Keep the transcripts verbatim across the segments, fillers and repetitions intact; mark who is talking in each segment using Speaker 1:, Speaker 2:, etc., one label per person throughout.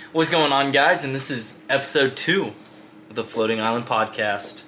Speaker 1: What's going on, guys? And this is episode two of the Floating Island Podcast.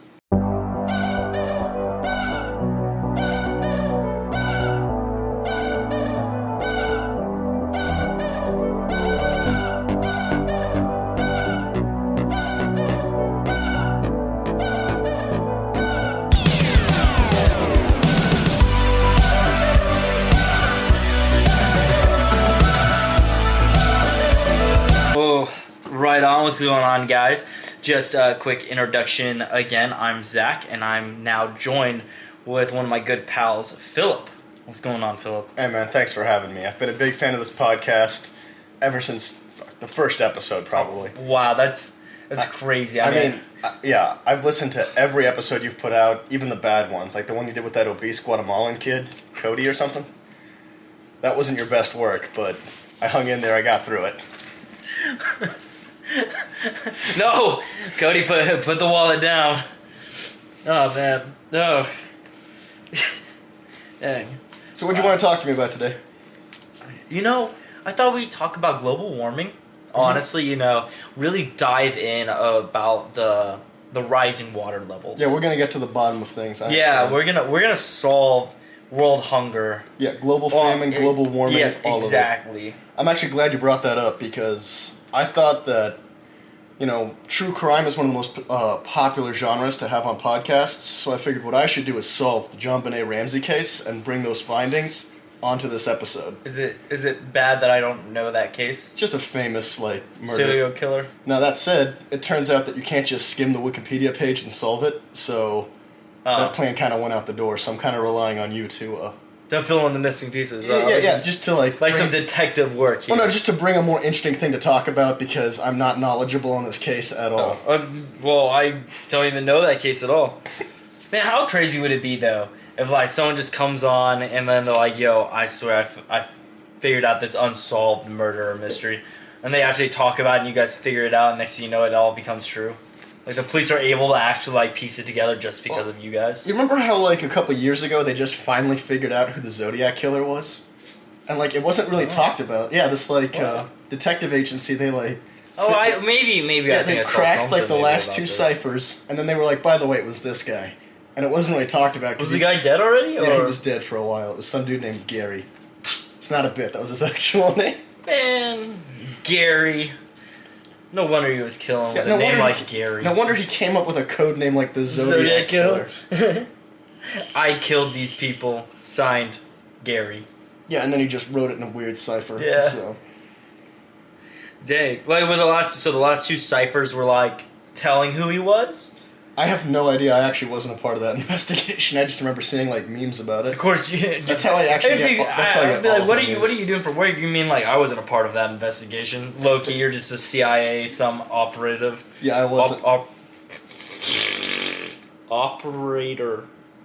Speaker 1: Right on, what's going on, guys? Just a quick introduction again. I'm Zach, and I'm now joined with one of my good pals, Philip. What's going on, Philip?
Speaker 2: Hey, man, thanks for having me. I've been a big fan of this podcast ever since the first episode, probably.
Speaker 1: Wow, that's that's I, crazy. I,
Speaker 2: I
Speaker 1: mean,
Speaker 2: mean, uh, yeah, I've listened to every episode you've put out, even the bad ones, like the one you did with that obese Guatemalan kid, Cody or something. That wasn't your best work, but I hung in there. I got through it.
Speaker 1: No, Cody, put put the wallet down. Oh man, no. Dang.
Speaker 2: So, what do you want to talk to me about today?
Speaker 1: You know, I thought we'd talk about global warming. Mm-hmm. Honestly, you know, really dive in about the the rising water levels.
Speaker 2: Yeah, we're gonna get to the bottom of things.
Speaker 1: Actually. Yeah, we're gonna we're gonna solve world hunger.
Speaker 2: Yeah, global famine,
Speaker 1: well,
Speaker 2: global warming.
Speaker 1: Yes,
Speaker 2: all
Speaker 1: exactly.
Speaker 2: Of it. I'm actually glad you brought that up because I thought that, you know, true crime is one of the most uh, popular genres to have on podcasts, so I figured what I should do is solve the JonBenet Ramsey case and bring those findings onto this episode.
Speaker 1: Is it is it bad that I don't know that case?
Speaker 2: It's just a famous, like, murder.
Speaker 1: Serial killer?
Speaker 2: Now, that said, it turns out that you can't just skim the Wikipedia page and solve it, so uh, that plan kind of went out the door, so I'm kind of relying on you to... Uh,
Speaker 1: To fill in the missing pieces.
Speaker 2: Yeah,
Speaker 1: uh,
Speaker 2: yeah, yeah, just to like...
Speaker 1: Like some detective work here.
Speaker 2: Well, no, just to bring a more interesting thing to talk about because I'm not knowledgeable on this case at all.
Speaker 1: Oh, uh, well, I don't even know that case at all. Man, how crazy would it be, though, if, like, someone just comes on and then they're like, yo, I swear I, f- I figured out this unsolved murder or mystery. And they actually talk about it and you guys figure it out and next thing you know it all becomes true. Like, the police are able to actually, like, piece it together just because well, of you guys.
Speaker 2: You remember how, like, a couple years ago they just finally figured out who the Zodiac Killer was? And, like, it wasn't really oh. talked about. Yeah, this, like, uh, detective agency, they, like...
Speaker 1: Oh, fit, I maybe, maybe
Speaker 2: yeah,
Speaker 1: I think
Speaker 2: they
Speaker 1: I saw
Speaker 2: cracked, like, the last two
Speaker 1: this.
Speaker 2: ciphers, and then they were like, by the way, it was this guy. And it wasn't really talked about.
Speaker 1: Was the guy dead already? Or?
Speaker 2: Yeah, he was dead for a while. It was some dude named Gary. It's not a bit. That was his actual name.
Speaker 1: Man, Gary... No wonder he was killing with
Speaker 2: yeah, no
Speaker 1: a name like
Speaker 2: he,
Speaker 1: Gary.
Speaker 2: No wonder he came up with a code name like the Zodiac, Zodiac Killer.
Speaker 1: I killed these people. Signed, Gary.
Speaker 2: Yeah, and then he just wrote it in a weird cipher.
Speaker 1: Yeah.
Speaker 2: So.
Speaker 1: Dang. Like with the last, so the last two ciphers were like telling who he was.
Speaker 2: I have no idea. I actually wasn't a part of that investigation. I just remember seeing like memes about it.
Speaker 1: Of course, you.
Speaker 2: That's how I actually get.
Speaker 1: You,
Speaker 2: that's
Speaker 1: I,
Speaker 2: how I, I
Speaker 1: get. Like, what are you? What are you doing for work? You mean like I wasn't a part of that investigation? Low key, you're just a C I A, some operative.
Speaker 2: Yeah, I wasn't.
Speaker 1: Op, op, operator.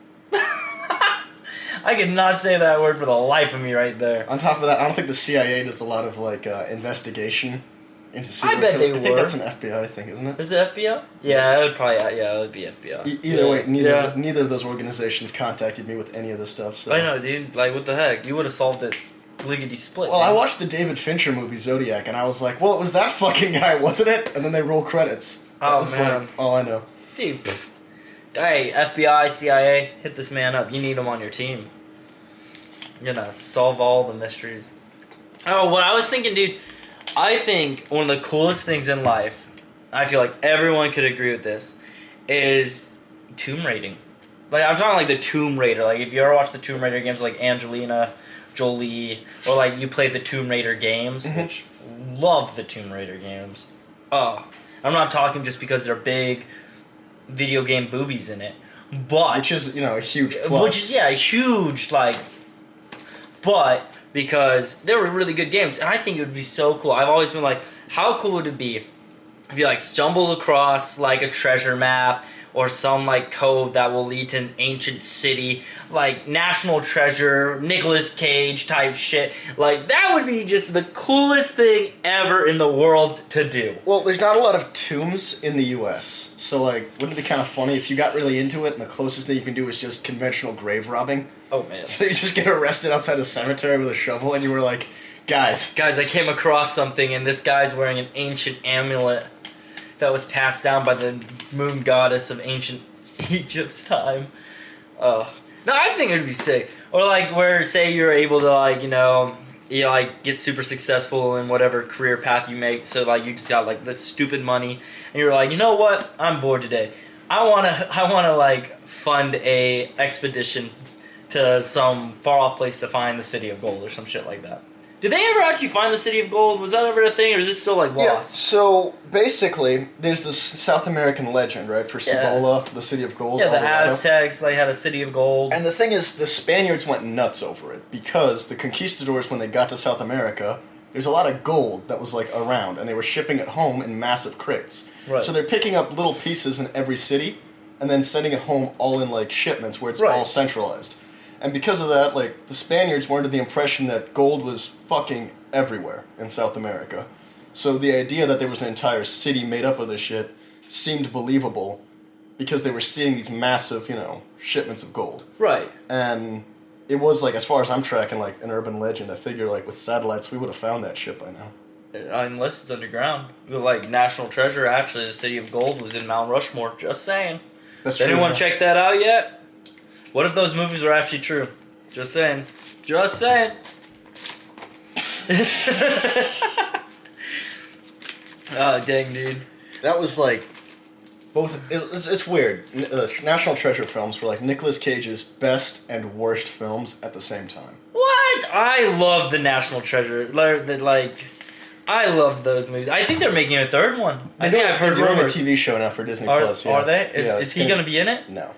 Speaker 1: I could not say that word for the life of me right there.
Speaker 2: On top of that, I don't think the C I A does a lot of like uh, investigation. Into
Speaker 1: I bet
Speaker 2: killer.
Speaker 1: they
Speaker 2: I
Speaker 1: were.
Speaker 2: think that's an F B I thing, isn't it?
Speaker 1: Is it F B I? Yeah, it would probably. Yeah, it would be F B I.
Speaker 2: E- either
Speaker 1: yeah.
Speaker 2: way, neither
Speaker 1: yeah.
Speaker 2: of the, neither of those organizations contacted me with any of this stuff. So
Speaker 1: I know, dude. Like, what the heck? You would have solved it, lickety split.
Speaker 2: Well,
Speaker 1: man.
Speaker 2: I watched the David Fincher movie Zodiac, and I was like, "Well, it was that fucking guy, wasn't it?" And then they roll credits. That
Speaker 1: oh
Speaker 2: was
Speaker 1: man,
Speaker 2: like all I know.
Speaker 1: Dude, pff. Hey, F B I, C I A, hit this man up. You need him on your team. You're gonna solve all the mysteries. Oh, what I was thinking, dude. I think one of the coolest things in life, I feel like everyone could agree with this, is tomb raiding. Like, I'm talking like the Tomb Raider. Like, if you ever watch the Tomb Raider games, like Angelina Jolie, or like you played the Tomb Raider games,
Speaker 2: mm-hmm.
Speaker 1: which love the Tomb Raider games. Oh, I'm not talking just because they're big video game boobies in it, but...
Speaker 2: Which is, you know, a huge plus.
Speaker 1: Which is, yeah, huge, like... But... Because they were really good games, and I think it would be so cool. I've always been like, how cool would it be if you like stumbled across like a treasure map or some like code that will lead to an ancient city, like National Treasure, Nicolas Cage type shit. Like, that would be just the coolest thing ever in the world to do.
Speaker 2: Well, there's not a lot of tombs in the U S, so like, wouldn't it be kind of funny if you got really into it and the closest thing you can do is just conventional grave robbing?
Speaker 1: Oh man.
Speaker 2: So you just get arrested outside a cemetery with a shovel and you were like, Guys.
Speaker 1: Guys, I came across something, and this guy's wearing an ancient amulet that was passed down by the moon goddess of ancient Egypt's time. Uh, no, I think it would be sick. Or like where, say, you're able to like, you know, you know, like get super successful in whatever career path you make. So like you just got like this stupid money, and you're like, you know what? I'm bored today. I wanna, I wanna like fund a expedition to some far off place to find the City of Gold or some shit like that. Did they ever actually find the City of Gold? Was that ever a thing, or is it still like
Speaker 2: Yeah,
Speaker 1: lost?
Speaker 2: so basically, there's this South American legend, right, for Cibola,
Speaker 1: Yeah.
Speaker 2: the City of Gold.
Speaker 1: Yeah, the
Speaker 2: Alvarado.
Speaker 1: Aztecs, they had a City of Gold.
Speaker 2: And the thing is, the Spaniards went nuts over it because the conquistadors, when they got to South America, there's a lot of gold that was like around, and they were shipping it home in massive crates.
Speaker 1: Right.
Speaker 2: So they're picking up little pieces in every city, and then sending it home all in like shipments where it's
Speaker 1: Right.
Speaker 2: all centralized. And because of that, like the Spaniards were under the impression that gold was fucking everywhere in South America. So the idea that there was an entire city made up of this shit seemed believable because they were seeing these massive, you know, shipments of gold.
Speaker 1: Right.
Speaker 2: And it was like, as far as I'm tracking, like an urban legend. I figure like with satellites we would have found that shit by now.
Speaker 1: Unless it's underground. Like National Treasure, actually, the City of Gold was in Mount Rushmore. Just saying.
Speaker 2: That's
Speaker 1: Did
Speaker 2: true.
Speaker 1: anyone
Speaker 2: yeah.
Speaker 1: check that out yet? What if those movies were actually true? Just saying. Just saying. Oh, dang, dude.
Speaker 2: That was like both. It, it's, it's weird. N- Uh, National Treasure films were like Nicolas Cage's best and worst films at the same time.
Speaker 1: What? I love the National Treasure. Like, the- like I love those movies. I think they're making a third one. I think I've heard
Speaker 2: They're doing a
Speaker 1: rumors.
Speaker 2: T V show now for Disney
Speaker 1: Are,
Speaker 2: Plus. Yeah.
Speaker 1: are they? Is,
Speaker 2: Yeah,
Speaker 1: is
Speaker 2: it's
Speaker 1: he going to be in it?
Speaker 2: No.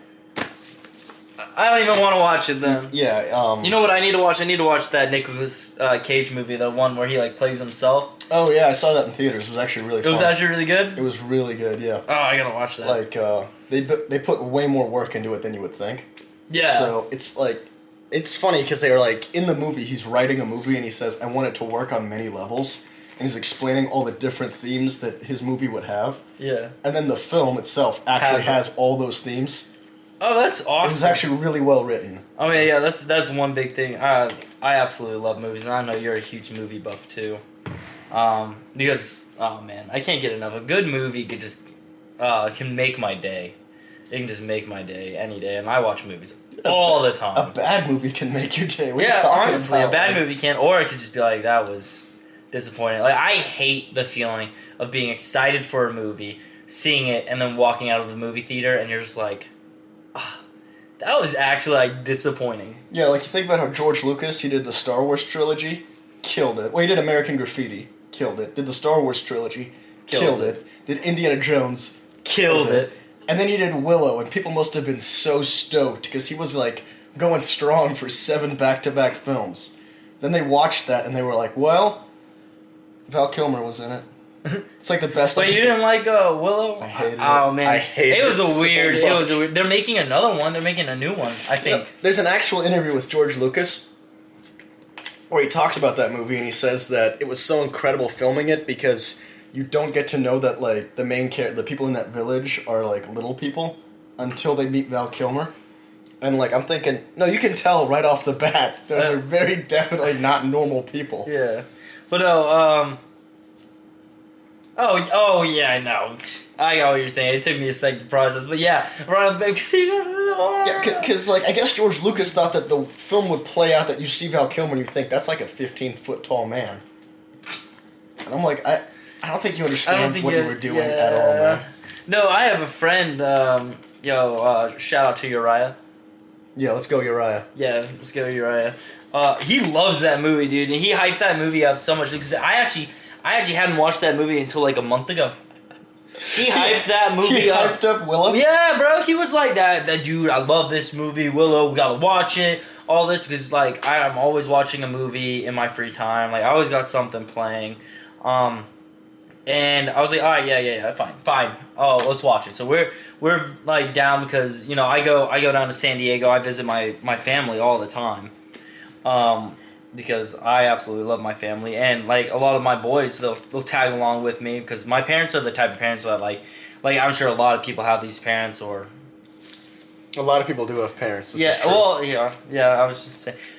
Speaker 1: I don't even want to watch it then.
Speaker 2: Yeah. Um,
Speaker 1: You know what I need to watch? I need to watch that Nicolas uh, Cage movie, the one where he like plays himself.
Speaker 2: Oh yeah, I saw that in theaters. It was actually really.
Speaker 1: It
Speaker 2: fun.
Speaker 1: was actually really good.
Speaker 2: It was really good. Yeah.
Speaker 1: Oh, I gotta watch that.
Speaker 2: Like uh, they bu- they put way more work into it than you would think.
Speaker 1: yeah.
Speaker 2: So it's like, it's funny because they were like, in the movie, he's writing a movie and he says, I want it to work on many levels. And he's explaining all the different themes that his movie would have.
Speaker 1: yeah.
Speaker 2: And then the film itself actually
Speaker 1: Has
Speaker 2: has all those themes.
Speaker 1: Oh, that's awesome.
Speaker 2: It was actually really well written.
Speaker 1: Oh yeah, yeah. That's that's one big thing. I I absolutely love movies, and I know you're a huge movie buff too. Um, because oh man, I can't get enough. A good movie could just uh can make my day. It can just make my day any day, and I watch movies all the
Speaker 2: A
Speaker 1: time.
Speaker 2: bad movie can make your day. What are you
Speaker 1: Yeah,
Speaker 2: talking
Speaker 1: honestly,
Speaker 2: about?
Speaker 1: a bad
Speaker 2: Like,
Speaker 1: movie can, or it could just be like that was disappointing. Like I hate the feeling of being excited for a movie, seeing it, and then walking out of the movie theater, and you're just like, ah, that was actually like disappointing.
Speaker 2: Yeah, like you think about how George Lucas, he did the Star Wars trilogy, killed it. Well, he did American Graffiti, killed it. Did the Star Wars trilogy,
Speaker 1: Killed
Speaker 2: killed,
Speaker 1: it.
Speaker 2: it. Did Indiana Jones,
Speaker 1: Killed it.
Speaker 2: And then he did Willow, and people must have been so stoked because he was like going strong for seven back-to-back films. Then they watched that and they were like, "Well, Val Kilmer was in it. It's like the best."
Speaker 1: But you didn't like uh, Willow?
Speaker 2: I hated
Speaker 1: Oh
Speaker 2: it.
Speaker 1: man,
Speaker 2: I hated
Speaker 1: it. was
Speaker 2: it
Speaker 1: a
Speaker 2: so
Speaker 1: weird. It was a
Speaker 2: much.
Speaker 1: weird. They're making another one. They're making a new one. I think.
Speaker 2: Yeah, there's an actual interview with George Lucas where he talks about that movie and he says that it was so incredible filming it because you don't get to know that like the main char- the people in that village are like little people until they meet Val Kilmer. And like I'm thinking, no, you can tell right off the bat those
Speaker 1: Uh,
Speaker 2: are very definitely not normal people.
Speaker 1: Yeah, but no. Um. Oh, oh yeah, I know. I got what you're saying. It took me a second to process, but yeah, right off the bat,
Speaker 2: Yeah, because like I guess George Lucas thought that the film would play out that you see Val Kilmer and you think that's like a fifteen foot tall man, and I'm like I I don't think you
Speaker 1: I
Speaker 2: understand
Speaker 1: don't think
Speaker 2: what
Speaker 1: you,
Speaker 2: you were doing
Speaker 1: yeah.
Speaker 2: at all, man.
Speaker 1: No, I have a friend. Um, yo, uh, shout out to Uriah.
Speaker 2: Yeah, let's go Uriah.
Speaker 1: Yeah, let's go Uriah. Uh, he loves that movie, dude, and he hyped that movie up so much because I actually, I actually hadn't watched that movie until like a month ago. He hyped that movie
Speaker 2: He
Speaker 1: up.
Speaker 2: hyped up Willow.
Speaker 1: Yeah, bro, he was like that. That dude, I love this movie, Willow. We gotta watch it. All this because like I, I'm always watching a movie in my free time. Like I always got something playing. Um, And I was like, all right, yeah, yeah, yeah, fine, fine. Oh, let's watch it. So we're we're like down because you know I go I go down to San Diego. I visit my, my family all the time, um, because I absolutely love my family and like a lot of my boys they'll they'll tag along with me because my parents are the type of parents that like like I'm sure a lot of people have these parents or
Speaker 2: A lot of people do have parents. This
Speaker 1: yeah
Speaker 2: is true.
Speaker 1: well yeah yeah I was just saying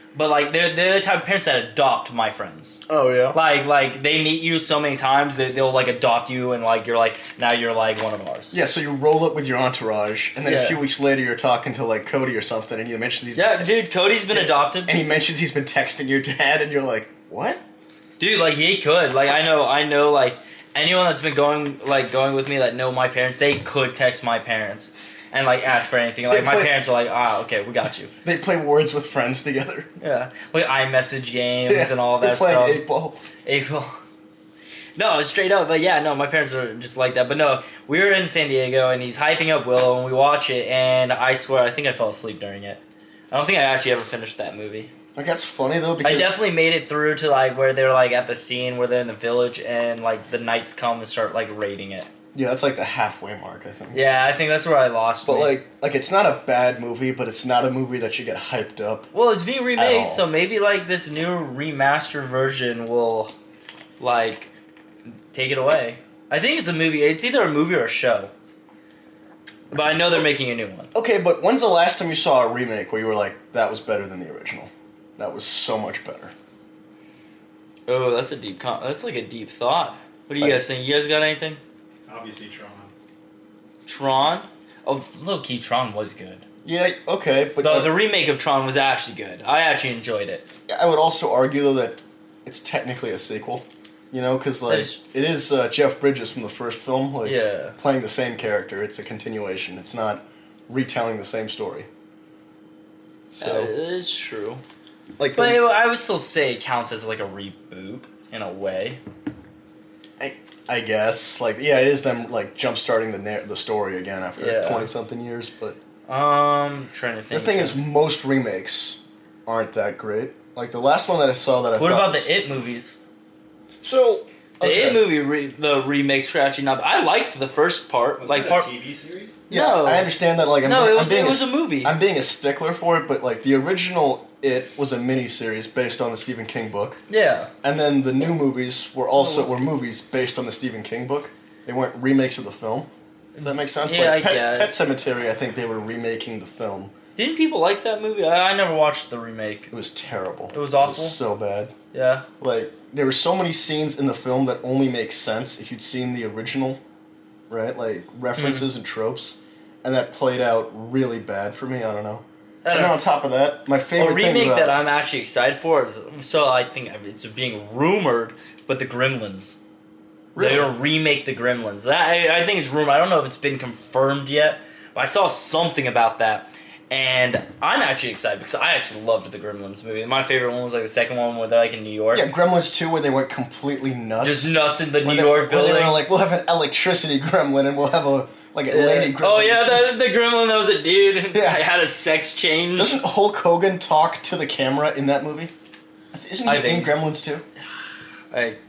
Speaker 1: but like they're they're the type of parents that adopt my friends.
Speaker 2: Oh yeah.
Speaker 1: Like like they meet you so many times that they'll like adopt you and like you're like now you're like one of ours.
Speaker 2: Yeah, so you roll up with your entourage, and then
Speaker 1: Yeah.
Speaker 2: a few weeks later you're talking to like Cody or something, and he mentions he's
Speaker 1: Yeah,
Speaker 2: been te-
Speaker 1: dude, Cody's been
Speaker 2: Yeah.
Speaker 1: adopted.
Speaker 2: and he mentions he's been texting your dad, and you're like, what?
Speaker 1: Dude, like he could. Like I know, I know. Like anyone that's been going, like going with me that know my parents, they could text my parents and like ask for anything. Like
Speaker 2: They
Speaker 1: my
Speaker 2: play-
Speaker 1: parents are like, ah, okay, we got you.
Speaker 2: They play Words with Friends together.
Speaker 1: Yeah, like iMessage games
Speaker 2: Yeah,
Speaker 1: and all
Speaker 2: they're
Speaker 1: that
Speaker 2: playing
Speaker 1: stuff.
Speaker 2: eight ball.
Speaker 1: April. No, straight up. But yeah, no, my parents are just like that. But no, we were in San Diego and he's hyping up Willow and we watch it and I swear I think I fell asleep during it. I don't think I actually ever finished that movie.
Speaker 2: Like that's funny though because
Speaker 1: I definitely made it through to like where they're like at the scene where they're in the village and like the knights come and start like raiding it.
Speaker 2: yeah, that's like the halfway mark, I think.
Speaker 1: Yeah, I think that's where I lost.
Speaker 2: But
Speaker 1: me.
Speaker 2: like, like it's not a bad movie, but it's not a movie that you get hyped up.
Speaker 1: well, it's being
Speaker 2: all.
Speaker 1: remade, so maybe like this new remastered version will like take it away. I think it's a movie. It's either a movie or a show. But I know they're making a new one.
Speaker 2: Okay, but when's the last time you saw a remake where you were like, that was better than the original? That was so much better.
Speaker 1: Oh, that's a deep. Con- that's like a deep thought. What do you
Speaker 2: Like-
Speaker 1: guys think? You guys got anything?
Speaker 3: Obviously, Tron.
Speaker 1: Tron. Oh, low key, Tron was good.
Speaker 2: Yeah, okay, but
Speaker 1: The the remake of Tron was actually good. I actually enjoyed it.
Speaker 2: I would also argue though that it's technically a sequel. You know, because like
Speaker 1: That's-
Speaker 2: it is uh, Jeff Bridges from the first film, like
Speaker 1: Yeah.
Speaker 2: playing the same character. It's a continuation. It's not retelling the same story.
Speaker 1: So
Speaker 2: So,
Speaker 1: it's true.
Speaker 2: like,
Speaker 1: But
Speaker 2: the,
Speaker 1: it, I would still say it counts as like a reboot in a way.
Speaker 2: I, I guess, like, yeah, it is them like jump starting the na- the story again after
Speaker 1: Yeah.
Speaker 2: twenty something years. But
Speaker 1: Um, trying to
Speaker 2: the
Speaker 1: think.
Speaker 2: thing is, most remakes aren't that great. Like the last one that I saw that I
Speaker 1: what
Speaker 2: thought
Speaker 1: about
Speaker 2: was-
Speaker 1: the It movies?
Speaker 2: So
Speaker 1: The
Speaker 2: okay.
Speaker 1: It movie, re- the remakes were actually not. I liked the first part,
Speaker 3: Was
Speaker 1: like
Speaker 3: that
Speaker 1: part.
Speaker 3: a T V series?
Speaker 2: Yeah,
Speaker 1: No.
Speaker 2: I understand that. Like, I'm,
Speaker 1: No,
Speaker 2: being,
Speaker 1: it
Speaker 2: I'm
Speaker 1: was
Speaker 2: being
Speaker 1: it was
Speaker 2: a,
Speaker 1: a movie.
Speaker 2: I'm being a stickler for it, but like the original It was a miniseries based on the Stephen King book,
Speaker 1: Yeah.
Speaker 2: and then the new movies were also
Speaker 1: was
Speaker 2: were
Speaker 1: it?
Speaker 2: movies based on the Stephen King book. They weren't remakes of the film. Does that make sense?
Speaker 1: Yeah,
Speaker 2: like
Speaker 1: I
Speaker 2: Pet,
Speaker 1: guess.
Speaker 2: Pet Cemetery, I think they were remaking the film.
Speaker 1: Didn't people like that movie? I, I never watched the remake.
Speaker 2: It was terrible.
Speaker 1: It was awful?
Speaker 2: It was so bad.
Speaker 1: Yeah.
Speaker 2: Like there were so many scenes in the film that only make sense if you'd seen the original, right? Like references and tropes, and that played out really bad for me. I don't know.
Speaker 1: I
Speaker 2: And
Speaker 1: don't
Speaker 2: then
Speaker 1: know.
Speaker 2: on top of that, my
Speaker 1: A
Speaker 2: favorite thing
Speaker 1: remake
Speaker 2: about
Speaker 1: that I'm actually excited for is so I think it's being rumored, but the Gremlins.
Speaker 2: Really?
Speaker 1: They're gonna remake the Gremlins. That, I, I think it's rumored. I don't know if it's been confirmed yet, but I saw something about that, and I'm actually excited because I actually loved the Gremlins movie. My favorite one was like the second one where they're like in New York,
Speaker 2: yeah, Gremlins two, where they went completely nuts.
Speaker 1: just nuts in the
Speaker 2: Where
Speaker 1: New
Speaker 2: they,
Speaker 1: York
Speaker 2: where
Speaker 1: building.
Speaker 2: they were like, we'll have an electricity gremlin, and we'll have a like a lady gremlin.
Speaker 1: Oh yeah, that, the Gremlin that was a dude.
Speaker 2: Yeah.
Speaker 1: I had a sex change.
Speaker 2: Doesn't Hulk Hogan talk to the camera in that movie? Isn't he
Speaker 1: I
Speaker 2: in
Speaker 1: think-
Speaker 2: Gremlins too?
Speaker 1: Like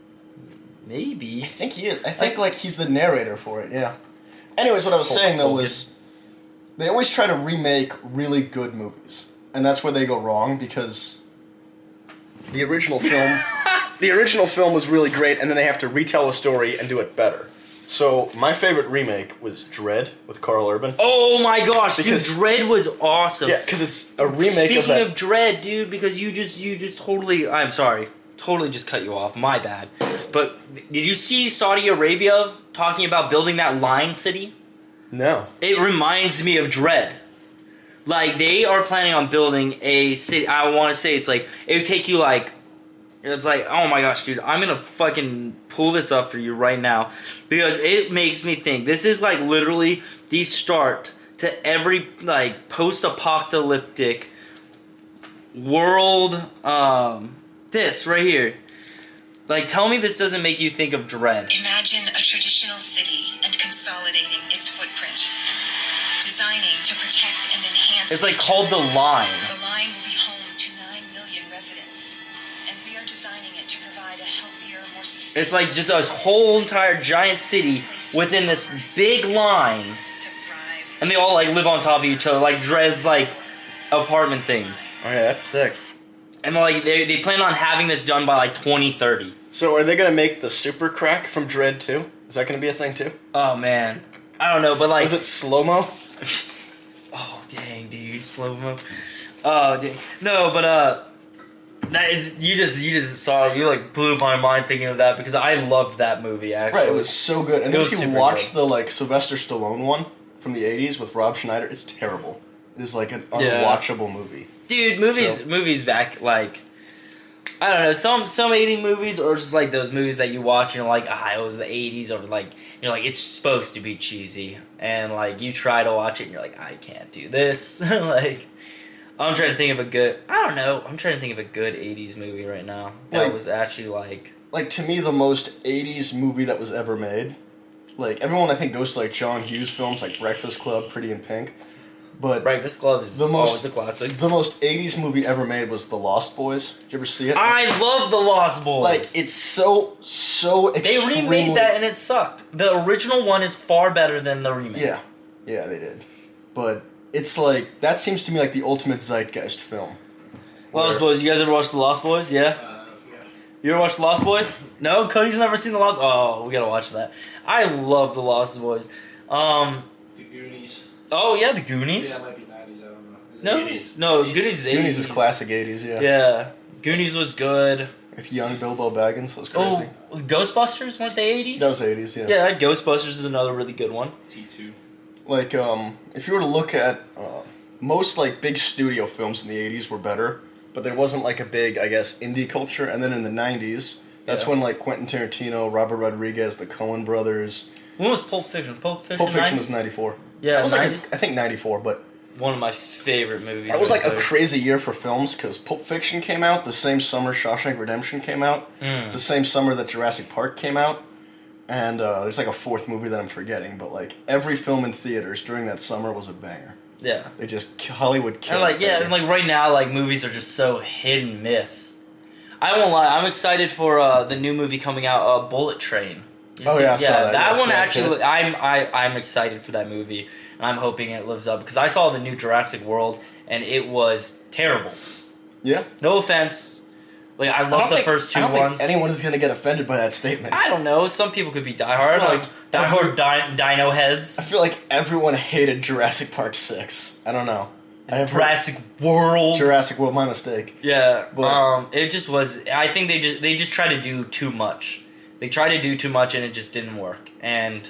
Speaker 1: maybe.
Speaker 2: I think he is. I think like he's the narrator for it. Yeah. Anyways, what I was
Speaker 1: Hulk
Speaker 2: saying though
Speaker 1: Hogan.
Speaker 2: was they always try to remake really good movies, and that's where they go wrong because the original film, the original film was really great, and then they have to retell the story and do it better. So my favorite remake was Dread with Carl Urban.
Speaker 1: Oh my gosh,
Speaker 2: Because-
Speaker 1: dude, Dread was awesome.
Speaker 2: Yeah, because it's a remake
Speaker 1: Speaking
Speaker 2: of that.
Speaker 1: of Dread, dude, because you just you just totally I'm sorry, totally just cut you off. My bad. But did you see Saudi Arabia talking about building that line city?
Speaker 2: no.
Speaker 1: It reminds me of Dread. Like they are planning on building a city. I want to say it's like it would take you like it's like oh my gosh, dude, I'm gonna fucking pull this up for you right now because it makes me think this is like literally the start to every like post-apocalyptic world. Um, this right here. Like, tell me this doesn't make you think of Dread.
Speaker 4: Imagine a traditional city and consolidating its footprint. Designing to protect and enhance
Speaker 1: It's like
Speaker 4: nature.
Speaker 1: called The Line.
Speaker 4: The line will be home to nine million residents, and we are designing it to provide a healthier, more sustainable...
Speaker 1: It's like just a whole entire giant city within this big line,
Speaker 4: to thrive.
Speaker 1: and they all like live on top of each other, like Dread's like apartment things.
Speaker 2: Oh yeah, that's sick.
Speaker 1: And like they they plan on having this done by like twenty thirty.
Speaker 2: So are they gonna make the super crack from Dread too? Is that gonna be a thing too?
Speaker 1: Oh man, I don't know, but like
Speaker 2: Is it slow mo?
Speaker 1: oh dang, dude, slow mo. Oh, dude. No, but uh, that is, you just you just saw you like blew my mind thinking of that because I loved that movie actually.
Speaker 2: Right, it was so good. And
Speaker 1: It
Speaker 2: then
Speaker 1: was
Speaker 2: if you
Speaker 1: super
Speaker 2: watch
Speaker 1: good.
Speaker 2: the like Sylvester Stallone one from the eighties with Rob Schneider, it's terrible. It is like an
Speaker 1: Yeah.
Speaker 2: unwatchable movie.
Speaker 1: Dude, movies
Speaker 2: So-
Speaker 1: movies back like I don't know, some some eighties movies or just like those movies that you watch and you're like, ah, it was the eighties or like you're like it's supposed to be cheesy and like you try to watch it and you're like, I can't do this. Like I'm trying to think of a good I don't know, I'm trying to think of a good eighties movie right now that
Speaker 2: Like-
Speaker 1: was actually like
Speaker 2: Like to me, the most eighties movie that was ever made. Like everyone, I think goes to like John Hughes films like Breakfast Club, Pretty in Pink, but
Speaker 1: Breakfast Club is
Speaker 2: The most-
Speaker 1: always a classic.
Speaker 2: the most eighties movie ever made was The Lost Boys. Did you ever see it?
Speaker 1: I love The Lost Boys.
Speaker 2: Like it's so so
Speaker 1: they
Speaker 2: extremely.
Speaker 1: remade that and it sucked. The original one is far better than the remake.
Speaker 2: Yeah, yeah, they did. But it's like that seems to me like the ultimate zeitgeist film.
Speaker 1: Lost
Speaker 2: Where-
Speaker 1: Boys. You guys ever watched The Lost Boys? Yeah.
Speaker 3: Uh, yeah.
Speaker 1: You ever watched The Lost Boys? No, Cody's never seen The Lost. Oh, we gotta watch that. I love The Lost Boys. Um.
Speaker 3: The Goonies.
Speaker 1: Oh yeah, The
Speaker 3: Yeah,
Speaker 1: Goonies.
Speaker 3: that might be nineties. I don't know. Is it
Speaker 1: No,
Speaker 3: eighties?
Speaker 1: no,
Speaker 3: eighties?
Speaker 1: Goonies is eighties.
Speaker 2: Goonies is classic eighties, yeah.
Speaker 1: Yeah, Goonies was good.
Speaker 2: With young Bilbo Baggins, that was crazy.
Speaker 1: Oh, Ghostbusters weren't they eighties?
Speaker 2: That was eighties, yeah.
Speaker 1: Yeah, Ghostbusters is another really good one.
Speaker 3: T two.
Speaker 2: Like, um, if you were to look at uh, most like big studio films in the eighties were better, but there wasn't like a big, I guess, indie culture. And then in the nineties, that's
Speaker 1: Yeah.
Speaker 2: when like Quentin Tarantino, Robert Rodriguez, the Coen Brothers.
Speaker 1: When was Pulp Fiction? Pulp Fiction.
Speaker 2: Pulp Fiction
Speaker 1: ninety?
Speaker 2: was ninety-four.
Speaker 1: Yeah,
Speaker 2: that was like
Speaker 1: nineties.
Speaker 2: a, I think ninety-four, but
Speaker 1: One of my favorite movies.
Speaker 2: that was like a
Speaker 1: ever.
Speaker 2: crazy year for films because Pulp Fiction came out the same summer Shawshank Redemption came out,
Speaker 1: Mm.
Speaker 2: the same summer that Jurassic Park came out, and uh, there's like a fourth movie that I'm forgetting. But like every film in theaters during that summer was a banger.
Speaker 1: Yeah.
Speaker 2: They just Hollywood
Speaker 1: And
Speaker 2: killed.
Speaker 1: like yeah,
Speaker 2: it.
Speaker 1: and like right now, like movies are just so hit and miss. I won't lie, I'm excited for uh, the new movie coming out, uh, Bullet Train. You
Speaker 2: Oh,
Speaker 1: see-
Speaker 2: yeah, I saw that, yeah,
Speaker 1: one
Speaker 2: Brad
Speaker 1: actually.
Speaker 2: Pitt.
Speaker 1: I'm I I'm excited for that movie, and I'm hoping it lives up because I saw the new Jurassic World and it was terrible.
Speaker 2: Yeah.
Speaker 1: No offense, like I
Speaker 2: I don't
Speaker 1: love the
Speaker 2: think-
Speaker 1: first two
Speaker 2: I don't
Speaker 1: ones.
Speaker 2: think anyone is gonna get offended by that statement.
Speaker 1: I don't know. Some people could be diehard,
Speaker 2: feel
Speaker 1: like
Speaker 2: like
Speaker 1: diehard di- dino heads.
Speaker 2: I feel like everyone hated Jurassic Park six. I don't know. I have heard-
Speaker 1: Jurassic World.
Speaker 2: Jurassic World, my mistake.
Speaker 1: Yeah,
Speaker 2: But-
Speaker 1: um, it just was. I think they just they just tried to do too much. They tried to do too much, and it just didn't work. And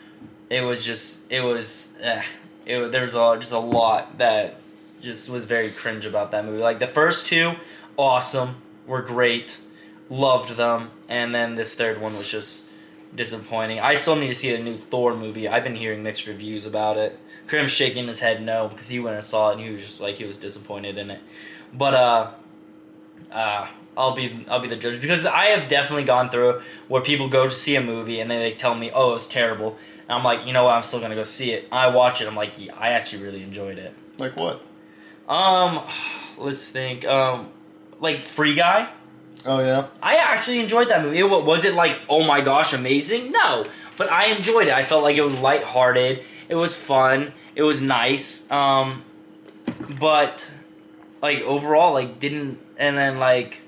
Speaker 1: it was just it was eh, it was- there was a, just a lot that just was very cringe about that movie. Like the first two, awesome, were great, loved them, and then this third one was just disappointing. I still need to see a new Thor movie. I've been hearing mixed reviews about it. Krim's shaking his head no because he went and saw it and he was just like he was disappointed in it. But uh, uh, I'll be I'll be the judge because I have definitely gone through where people go to see a movie and then they tell me, oh, it was terrible, and I'm like, you know what, I'm still gonna go see it. I watch it, I'm like, yeah, I actually really enjoyed it.
Speaker 2: Like what?
Speaker 1: Um, let's think. Um, like Free Guy.
Speaker 2: Oh yeah.
Speaker 1: I actually enjoyed that movie. It, wa- was it like, oh my gosh, amazing? No, but I enjoyed it. I felt like it was lighthearted. It was fun. It was nice. Um, but like overall, like didn't and then like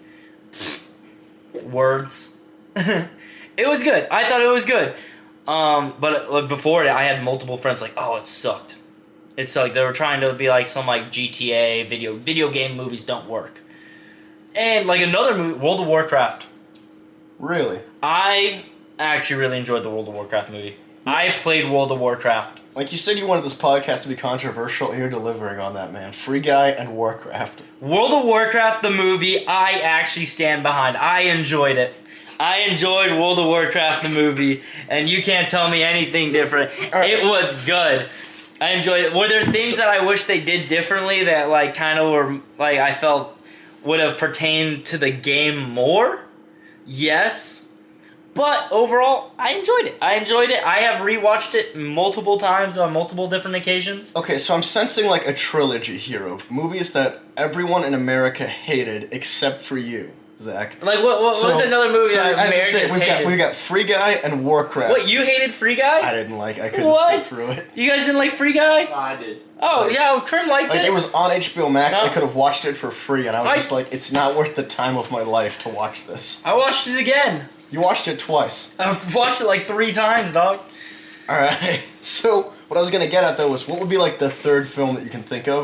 Speaker 1: words. It was good. I thought it was good. Um, but like, before it, I had multiple friends like, oh, it sucked. It sucked. They were trying to be like some like G T A video video game movies don't work. And like another movie, World of Warcraft.
Speaker 2: Really?
Speaker 1: I actually really enjoyed the World of Warcraft movie. I played World of Warcraft.
Speaker 2: Like you said, you wanted this podcast to be controversial, and you're delivering on that, man. Free Guy and Warcraft.
Speaker 1: World of Warcraft, the movie, I actually stand behind. I enjoyed it. I enjoyed World of Warcraft, the movie, and you can't tell me anything different.
Speaker 2: right.
Speaker 1: It was good. I enjoyed it. Were there things that I wish they did differently that, like, kind of were, like, I felt would have pertained to the game more? Yes. But overall, I enjoyed it. I enjoyed it. I have rewatched it multiple times on multiple different occasions.
Speaker 2: Okay, so I'm sensing like a trilogy here of movies that everyone in America hated except for you, Zach.
Speaker 1: Like, what, what
Speaker 2: So-
Speaker 1: what's another movie
Speaker 2: so,
Speaker 1: that
Speaker 2: as I
Speaker 1: Americans
Speaker 2: say, we've
Speaker 1: hated?
Speaker 2: got, we got Free Guy and Warcraft.
Speaker 1: What, you hated Free Guy?
Speaker 2: I didn't like. I couldn't
Speaker 1: What?
Speaker 2: sit through it.
Speaker 1: You guys didn't like Free Guy?
Speaker 3: No, I did.
Speaker 1: Oh,
Speaker 2: Like-
Speaker 1: yeah, Krim liked
Speaker 2: Like
Speaker 1: it.
Speaker 2: it was on H B O Max.
Speaker 1: No.
Speaker 2: I could have watched it for free, and I was
Speaker 1: I-
Speaker 2: just like, it's not worth the time of my life to watch this.
Speaker 1: I watched it again.
Speaker 2: You watched it twice.
Speaker 1: I've watched it like three times, dog.
Speaker 2: All right. So what I was gonna get at though was what would be like the third film that you can think of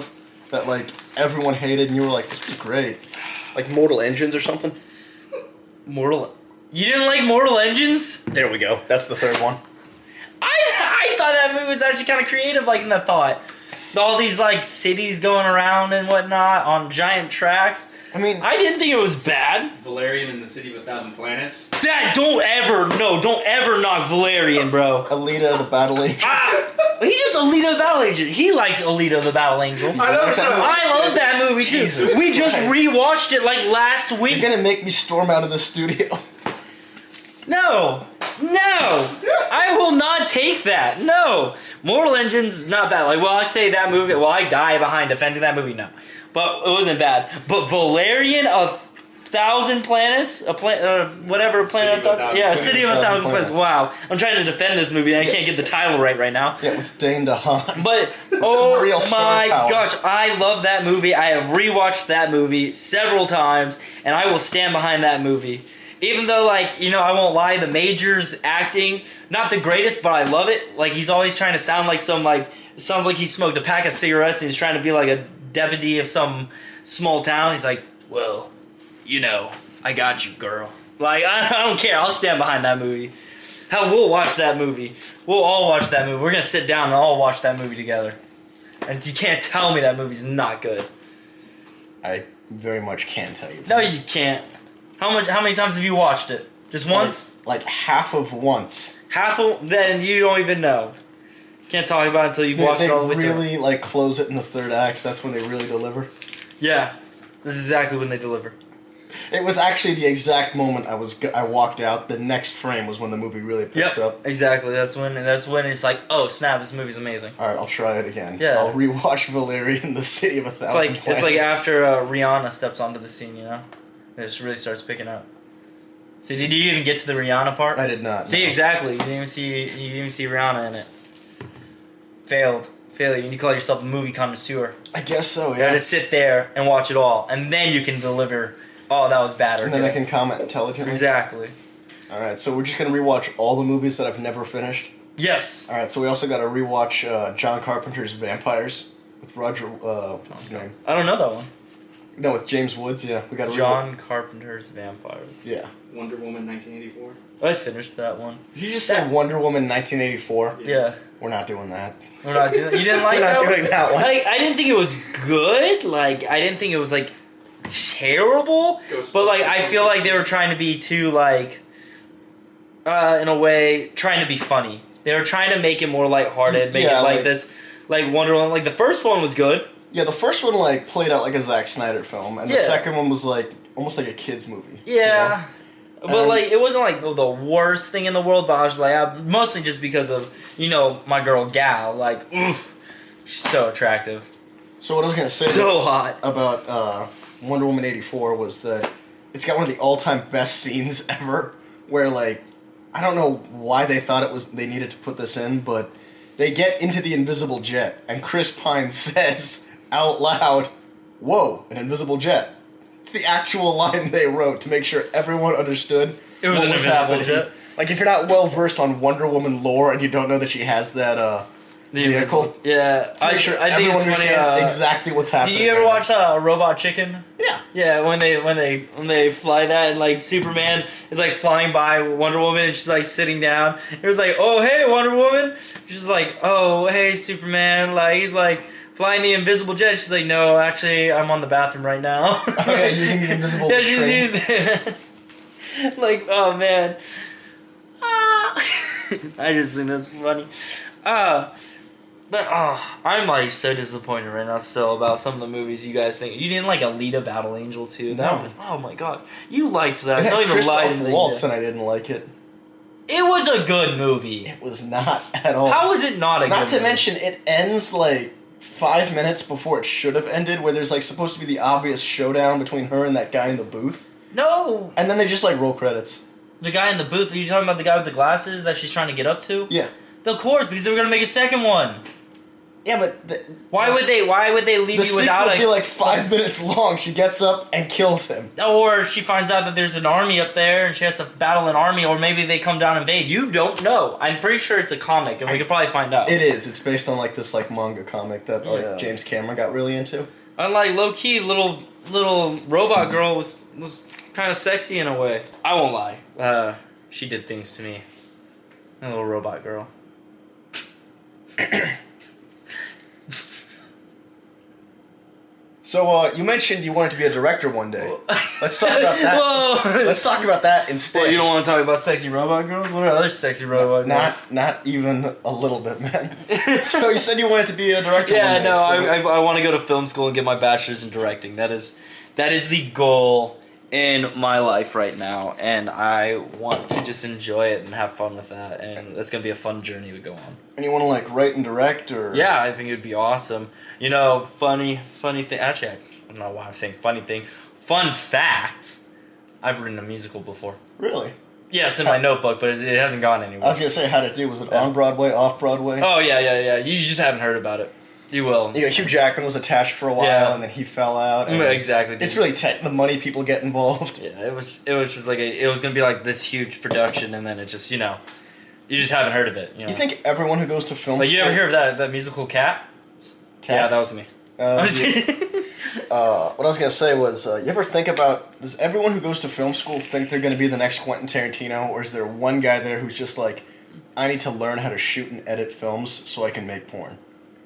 Speaker 2: that like everyone hated, and you were like, "This was great." Like Mortal Engines or something.
Speaker 1: Mortal. You didn't like Mortal Engines?
Speaker 2: There we go. That's the third one.
Speaker 1: I I thought that movie was actually kind of creative, like in the thought. All these like cities going around and whatnot on giant tracks.
Speaker 2: I mean,
Speaker 1: I didn't think it was bad.
Speaker 3: Valerian in the City of a Thousand Planets.
Speaker 1: Dad, don't ever, no, don't ever knock Valerian, bro.
Speaker 2: Alita, the Battle Angel.
Speaker 1: Ah, he just Alita the Battle Angel. He likes Alita the Battle Angel.
Speaker 3: I never said
Speaker 1: I love that movie too.
Speaker 2: Jesus
Speaker 1: we just
Speaker 2: Christ.
Speaker 1: rewatched it like last week.
Speaker 2: You're gonna make me storm out of the studio.
Speaker 1: No, no, I will not take that. No, Mortal Engine's not bad. Like, well, I say that movie. Well, I die behind defending that movie. No, but it wasn't bad. But Valerian of Thousand Planets, a plan, uh, whatever planet.
Speaker 3: City of a
Speaker 1: I thought,
Speaker 3: Thousand-
Speaker 1: yeah,
Speaker 2: City
Speaker 1: City
Speaker 2: of
Speaker 1: of
Speaker 2: a
Speaker 1: a
Speaker 2: Thousand
Speaker 1: Thousand Planets. Wow, I'm trying to defend this movie and I
Speaker 2: Yeah.
Speaker 1: can't get the title right right now.
Speaker 2: Yeah, with Dane DeHaan.
Speaker 1: But oh
Speaker 2: real star
Speaker 1: my
Speaker 2: power.
Speaker 1: gosh, I love that movie. I have rewatched that movie several times, and I will stand behind that movie. Even though, like, you know, I won't lie, the Major's acting, not the greatest, but I love it. Like, he's always trying to sound like some, like, it sounds like he smoked a pack of cigarettes and he's trying to be like a deputy of some small town. He's like, well, you know, I got you, girl. Like, I, I don't care. I'll stand behind that movie. Hell, we'll watch that movie. We'll all watch that movie. We're going to sit down and all watch that movie together. And you can't tell me that movie's not good.
Speaker 2: I very much can tell you that.
Speaker 1: No, you can't. How much? How many times have you watched it? Just once?
Speaker 2: Like, like half of once.
Speaker 1: Half of? Then you don't even know. Can't talk about it until you've
Speaker 2: They,
Speaker 1: watched
Speaker 2: they
Speaker 1: it all the way
Speaker 2: really like close it in the third act. That's when they really deliver.
Speaker 1: through. Yeah, this is exactly when they deliver.
Speaker 2: It was actually the exact moment I was go- I walked out. The next frame was when the movie really picks
Speaker 1: Yep,
Speaker 2: up.
Speaker 1: exactly. That's when. And that's when it's like, oh snap, this movie's amazing.
Speaker 2: All right, I'll try it again.
Speaker 1: Yeah.
Speaker 2: I'll rewatch Valerian, the City of a
Speaker 1: It's
Speaker 2: Thousand
Speaker 1: like
Speaker 2: Planets.
Speaker 1: it's like after uh, Rihanna steps onto the scene, you know, it just really starts picking up. So did you even get to the Rihanna part?
Speaker 2: I did not.
Speaker 1: See,
Speaker 2: no.
Speaker 1: exactly. You didn't even see. You didn't even see Rihanna in it. Failed. Failure. You need to call yourself a movie connoisseur.
Speaker 2: I guess so.
Speaker 1: You
Speaker 2: Yeah.
Speaker 1: gotta sit there and watch it all, and then you can deliver. Oh, that was bad. Or
Speaker 2: And then I
Speaker 1: good.
Speaker 2: can comment intelligently.
Speaker 1: Exactly.
Speaker 2: All right, so we're just gonna rewatch all the movies that I've never finished.
Speaker 1: Yes.
Speaker 2: All right, so we also got to rewatch uh, John Carpenter's Vampires with Roger. Uh, what's his name?
Speaker 1: I don't know that one.
Speaker 2: No, with James Woods. Yeah, we got to.
Speaker 1: John Carpenter's Vampires.
Speaker 2: Yeah.
Speaker 3: Wonder Woman nineteen eighty-four.
Speaker 1: I finished that one.
Speaker 2: Did you just say Wonder Woman nineteen eighty-four?
Speaker 1: Yeah.
Speaker 2: We're not doing that.
Speaker 1: We're not doing. You didn't like
Speaker 2: We're not
Speaker 1: that
Speaker 2: doing
Speaker 1: one?
Speaker 2: that one.
Speaker 1: Like, I didn't think it was good. Like, I didn't think it was like terrible. But like, I feel like they were trying to be too like, uh, in a way, trying to be funny. They were trying to make it more lighthearted, make
Speaker 2: Yeah,
Speaker 1: it like,
Speaker 2: like-
Speaker 1: this, like Wonder Woman. Like the first one was good.
Speaker 2: Yeah, the first one like played out like a Zack Snyder film, and the
Speaker 1: Yeah.
Speaker 2: second one was like almost like a kids movie. you
Speaker 1: Yeah.
Speaker 2: know?
Speaker 1: But
Speaker 2: Um,
Speaker 1: like, it wasn't like the, the worst thing in the world. But I was like, I, mostly just because of you know my girl Gal. Like, oof, she's so attractive,
Speaker 2: So what I was gonna say
Speaker 1: so hot.
Speaker 2: about uh, Wonder Woman eighty-four was that it's got one of the all-time best scenes ever, where like I don't know why they thought it was they needed to put this in, but they get into the invisible jet, and Chris Pine says out loud, "Whoa, an invisible jet." It's the actual line they wrote to make sure everyone understood
Speaker 1: It was
Speaker 2: what
Speaker 1: an
Speaker 2: was
Speaker 1: invisible
Speaker 2: happening.
Speaker 1: jet.
Speaker 2: Like if you're not well versed on Wonder Woman lore and you don't know that she has that uh,
Speaker 1: The
Speaker 2: vehicle,
Speaker 1: invisible- Yeah,
Speaker 2: to
Speaker 1: I,
Speaker 2: make sure
Speaker 1: I think
Speaker 2: everyone
Speaker 1: it's funny.
Speaker 2: understands
Speaker 1: Uh,
Speaker 2: exactly what's
Speaker 1: do
Speaker 2: happening.
Speaker 1: you ever
Speaker 2: right
Speaker 1: watch uh, Robot Chicken?
Speaker 2: Yeah.
Speaker 1: Yeah, when they when they when they fly that and like Superman is like flying by Wonder Woman and she's like sitting down. It was like, oh hey Wonder Woman. She's like, oh hey Superman. Like he's like flying the invisible jet. She's like, no, actually I'm on the bathroom right now.
Speaker 2: Oh, yeah, using the invisible
Speaker 1: Yeah, she's
Speaker 2: train.
Speaker 1: using like oh man. Ah. I just think that's funny. Uh But oh, I'm like so disappointed right now still about some of the movies you guys think. You didn't like Alita Battle Angel too. That
Speaker 2: No.
Speaker 1: was oh my god. You liked that.
Speaker 2: It had
Speaker 1: Don't even lie to
Speaker 2: Christoph
Speaker 1: me.
Speaker 2: Waltz, and I didn't like it.
Speaker 1: It was a good movie.
Speaker 2: It was not at all.
Speaker 1: How was it not a
Speaker 2: Not
Speaker 1: good
Speaker 2: to
Speaker 1: movie?
Speaker 2: mention, it ends like five minutes before it should have ended, where there's like supposed to be the obvious showdown between her and that guy in the booth,
Speaker 1: No.
Speaker 2: and then they just like roll credits.
Speaker 1: The guy in the booth, are you talking about the guy with the glasses that she's trying to get up to?
Speaker 2: Yeah.
Speaker 1: Of course, because they were gonna make a second one.
Speaker 2: Yeah, but the,
Speaker 1: Why would they? Why would they leave
Speaker 2: the
Speaker 1: you
Speaker 2: sequel
Speaker 1: without
Speaker 2: would
Speaker 1: a?
Speaker 2: be like five minutes long. She gets up and kills him.
Speaker 1: Or she finds out that there's an army up there and she has to battle an army, or maybe they come down and invade. You don't know. I'm pretty sure it's a comic, and we could probably find out.
Speaker 2: It is. It's based on like this like manga comic that like
Speaker 1: Yeah.
Speaker 2: James Cameron got really into.
Speaker 1: Unlike low key, little little robot girl was was kind of sexy in a way. I won't lie. Uh, she did things to me. A little robot girl.
Speaker 2: So uh, you mentioned you wanted to be a director one day. Let's talk about that.
Speaker 1: Whoa.
Speaker 2: Let's talk about that instead.
Speaker 1: Well, you don't want to talk about sexy robot girls? What are other sexy robot girls?
Speaker 2: Not, not even a little bit, man. So you said you wanted to be a director.
Speaker 1: Yeah,
Speaker 2: one day,
Speaker 1: no,
Speaker 2: so-
Speaker 1: I, I, I want to go to film school and get my bachelor's in directing. That is, that is the goal in my life right now, and I want to just enjoy it and have fun with that, and that's gonna be a fun journey to go on.
Speaker 2: And you want to like write and direct, or
Speaker 1: Yeah, I think it would be awesome. You know, funny, funny thing. Actually, I don't know why I'm saying funny thing. Fun fact: I've written a musical before.
Speaker 2: really?
Speaker 1: Yeah, it's in my notebook, but it, it hasn't gone
Speaker 2: I
Speaker 1: anywhere.
Speaker 2: was gonna say how to do. Was it
Speaker 1: Yeah.
Speaker 2: on Broadway, off Broadway?
Speaker 1: Oh yeah, yeah, yeah. You just haven't heard about it. You will.
Speaker 2: You know, Hugh Jackman was attached for a while,
Speaker 1: Yeah.
Speaker 2: and then he fell out. And
Speaker 1: Yeah, exactly.
Speaker 2: It's
Speaker 1: dude.
Speaker 2: really te- the money people get involved.
Speaker 1: Yeah, it was. It was just like a, it was gonna be like this huge production, and then it just you know, you just haven't heard of it. You know.
Speaker 2: You think everyone who goes to film
Speaker 1: Like you
Speaker 2: school,
Speaker 1: ever hear of that that musical Cat? Yeah,
Speaker 2: Cats?
Speaker 1: that was me.
Speaker 2: Uh,
Speaker 1: I'm just
Speaker 2: you-
Speaker 1: kidding.
Speaker 2: uh, what I was gonna say was, uh, you ever think about, does everyone who goes to film school think they're gonna be the next Quentin Tarantino, or is there one guy there who's just like, I need to learn how to shoot and edit films so I can make porn?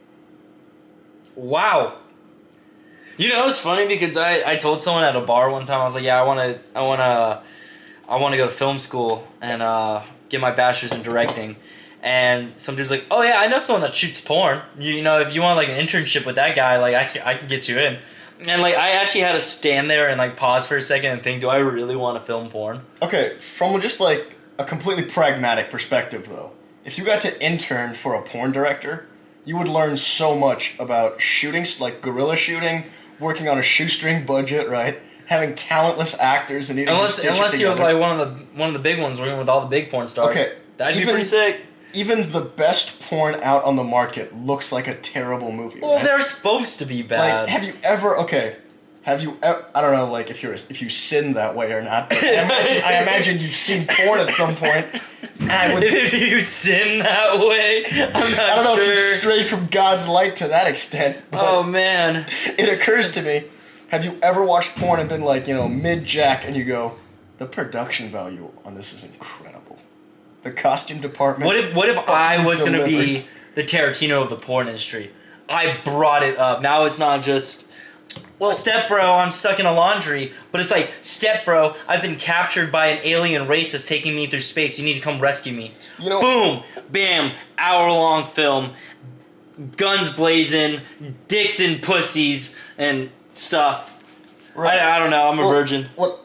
Speaker 1: Wow. You know, it's funny because I, I told someone at a bar one time, I was like, yeah, I want to I want to I want to go to film school and uh, get my bachelor's in directing. And some dude's like, oh yeah, I know someone that shoots porn. You, you know, if you want like an internship with that guy, like I can, I can get you in. And like I actually had to stand there and like pause for a second and think, do I really want to film porn?
Speaker 2: Okay, from just like a completely pragmatic perspective though, if you got to intern for a porn director, you would learn so much about shooting, like guerrilla shooting, working on a shoestring budget, right? Having talentless actors and needing
Speaker 1: Unless
Speaker 2: to stitch
Speaker 1: unless
Speaker 2: it
Speaker 1: he was
Speaker 2: together.
Speaker 1: like one of the one of the big ones working with all the big porn stars.
Speaker 2: Okay,
Speaker 1: That'd be
Speaker 2: even-
Speaker 1: pretty sick.
Speaker 2: Even the best porn out on the market looks like a terrible movie.
Speaker 1: Well,
Speaker 2: right?
Speaker 1: they're supposed to be
Speaker 2: like,
Speaker 1: bad.
Speaker 2: have you ever? Okay, have you? Ever, I don't know, like if you're if you sin that way or not. But I imagine, I imagine you've seen porn at some point. And I would.
Speaker 1: If you sin that way, I'm not
Speaker 2: I don't know
Speaker 1: sure.
Speaker 2: if you stray from God's light to that extent. But
Speaker 1: Oh man.
Speaker 2: it occurs to me. Have you ever watched porn and been like, you know, mid jack, and you go, the production value on this is incredible. The costume department.
Speaker 1: What if what if I
Speaker 2: fucking
Speaker 1: was gonna be
Speaker 2: delivered.
Speaker 1: the Tarantino of the porn industry? I brought it up. Now it's not just well, step bro, I'm stuck in a laundry, but it's like, step bro, I've been captured by an alien race that's taking me through space. You need to come rescue me.
Speaker 2: You know-
Speaker 1: boom, bam, hour long film, guns blazing, dicks and pussies and stuff.
Speaker 2: Right.
Speaker 1: I, I don't know. I'm a
Speaker 2: Well,
Speaker 1: virgin.
Speaker 2: What?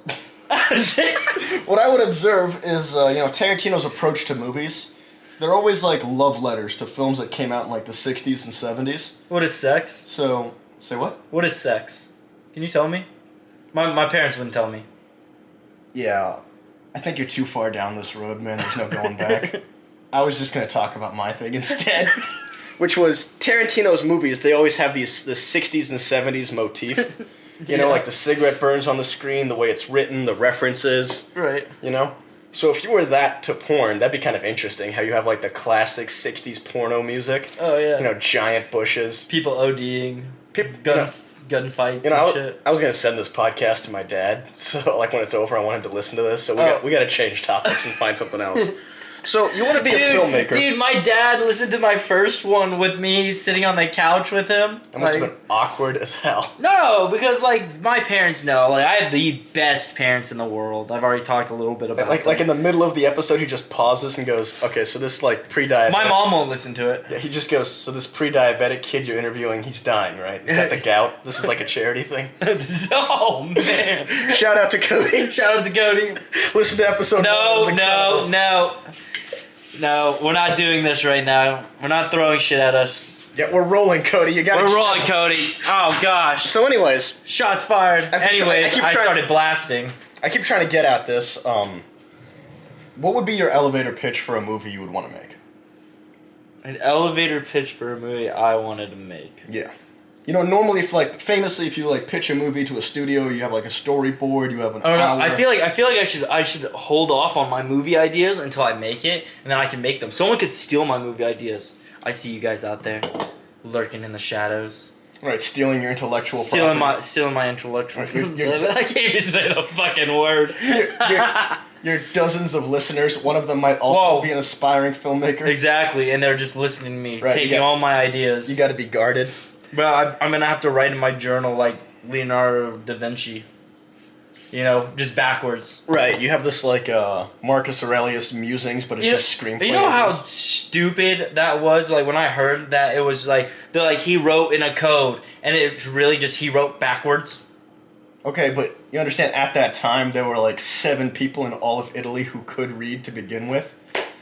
Speaker 2: What I would observe is, uh, you know, Tarantino's approach to movies. They're always like love letters to films that came out in like the sixties and seventies.
Speaker 1: What is sex?
Speaker 2: So, say what?
Speaker 1: What is sex? Can you tell me? My my parents wouldn't tell me.
Speaker 2: Yeah, I think you're too far down this road, man. There's no going back. I was just gonna talk about my thing instead, which was Tarantino's movies. They always have these the sixties and seventies motif. You know,
Speaker 1: Yeah.
Speaker 2: like the cigarette burns on the screen, the way it's written, the references.
Speaker 1: Right.
Speaker 2: You know? So if you were that to porn, that'd be kind of interesting, how you have like the classic sixties porno music.
Speaker 1: Oh yeah.
Speaker 2: You know, giant bushes.
Speaker 1: People ODing,
Speaker 2: Peop-
Speaker 1: gun
Speaker 2: you know,
Speaker 1: gun fights
Speaker 2: You know, I,
Speaker 1: and
Speaker 2: w-
Speaker 1: shit.
Speaker 2: I was gonna send this podcast to my dad, so like when it's over, I want him to listen to this. So we
Speaker 1: Oh.
Speaker 2: got we got to change topics and find something else. So you want to be
Speaker 1: Dude,
Speaker 2: a filmmaker?
Speaker 1: dude, my dad listened to my first one with me sitting on the couch with him.
Speaker 2: That must
Speaker 1: Like-
Speaker 2: have been awkward as hell.
Speaker 1: No, because like my parents know, like I have the best parents in the world. I've already talked a little bit about.
Speaker 2: Like
Speaker 1: them.
Speaker 2: like in the middle of the episode, he just pauses and goes, "Okay, so this like pre-diabetic."
Speaker 1: my mom won't listen to it.
Speaker 2: Yeah, he just goes, "So this pre-diabetic kid you're interviewing, he's dying, right? He's got the gout. This is like a charity thing."
Speaker 1: Oh man!
Speaker 2: Shout out to Cody.
Speaker 1: Shout out to Cody.
Speaker 2: Listen to episode. one. It
Speaker 1: No,
Speaker 2: was
Speaker 1: no,
Speaker 2: incredible.
Speaker 1: no, no. We're not doing this right now. We're not throwing shit at us.
Speaker 2: Yeah, we're rolling, Cody. You got.
Speaker 1: We're rolling, Cody. Oh gosh.
Speaker 2: So, anyways,
Speaker 1: Shots fired.
Speaker 2: I'm just-
Speaker 1: Anyways,
Speaker 2: I keep
Speaker 1: I
Speaker 2: trying-
Speaker 1: started blasting.
Speaker 2: I keep trying to get at this. Um, what would be your elevator pitch for a movie you would want to make?
Speaker 1: An elevator pitch for a movie I wanted to make.
Speaker 2: Yeah. You know, normally, if like famously, if you like pitch a movie to a studio, you have like a storyboard, you have an
Speaker 1: I don't know.
Speaker 2: hour.
Speaker 1: I feel like I feel like I should I should hold off on my movie ideas until I make it, and then I can make them. Someone could steal my movie ideas. I see you guys out there, lurking in the shadows,
Speaker 2: Right, stealing your intellectual
Speaker 1: stealing
Speaker 2: property.
Speaker 1: my stealing my intellectual.
Speaker 2: Right, you're- you're-
Speaker 1: I can't even say the fucking word.
Speaker 2: your, your, your dozens of listeners, one of them might also
Speaker 1: Whoa.
Speaker 2: be an aspiring filmmaker.
Speaker 1: Exactly, and they're just listening to me,
Speaker 2: Right, you
Speaker 1: taking
Speaker 2: got-
Speaker 1: all my ideas.
Speaker 2: You got to be guarded.
Speaker 1: Bro, I, I'm gonna have to write in my journal like Leonardo da Vinci. You know, just backwards.
Speaker 2: Right, you have this like uh, Marcus Aurelius musings, but it's
Speaker 1: You-
Speaker 2: just screenplay.
Speaker 1: You know how
Speaker 2: ideas.
Speaker 1: stupid that was? Like when I heard that, it was like they're like he wrote in a code, and it's really just he wrote backwards.
Speaker 2: Okay, but you understand at that time there were like seven people in all of Italy who could read to begin with.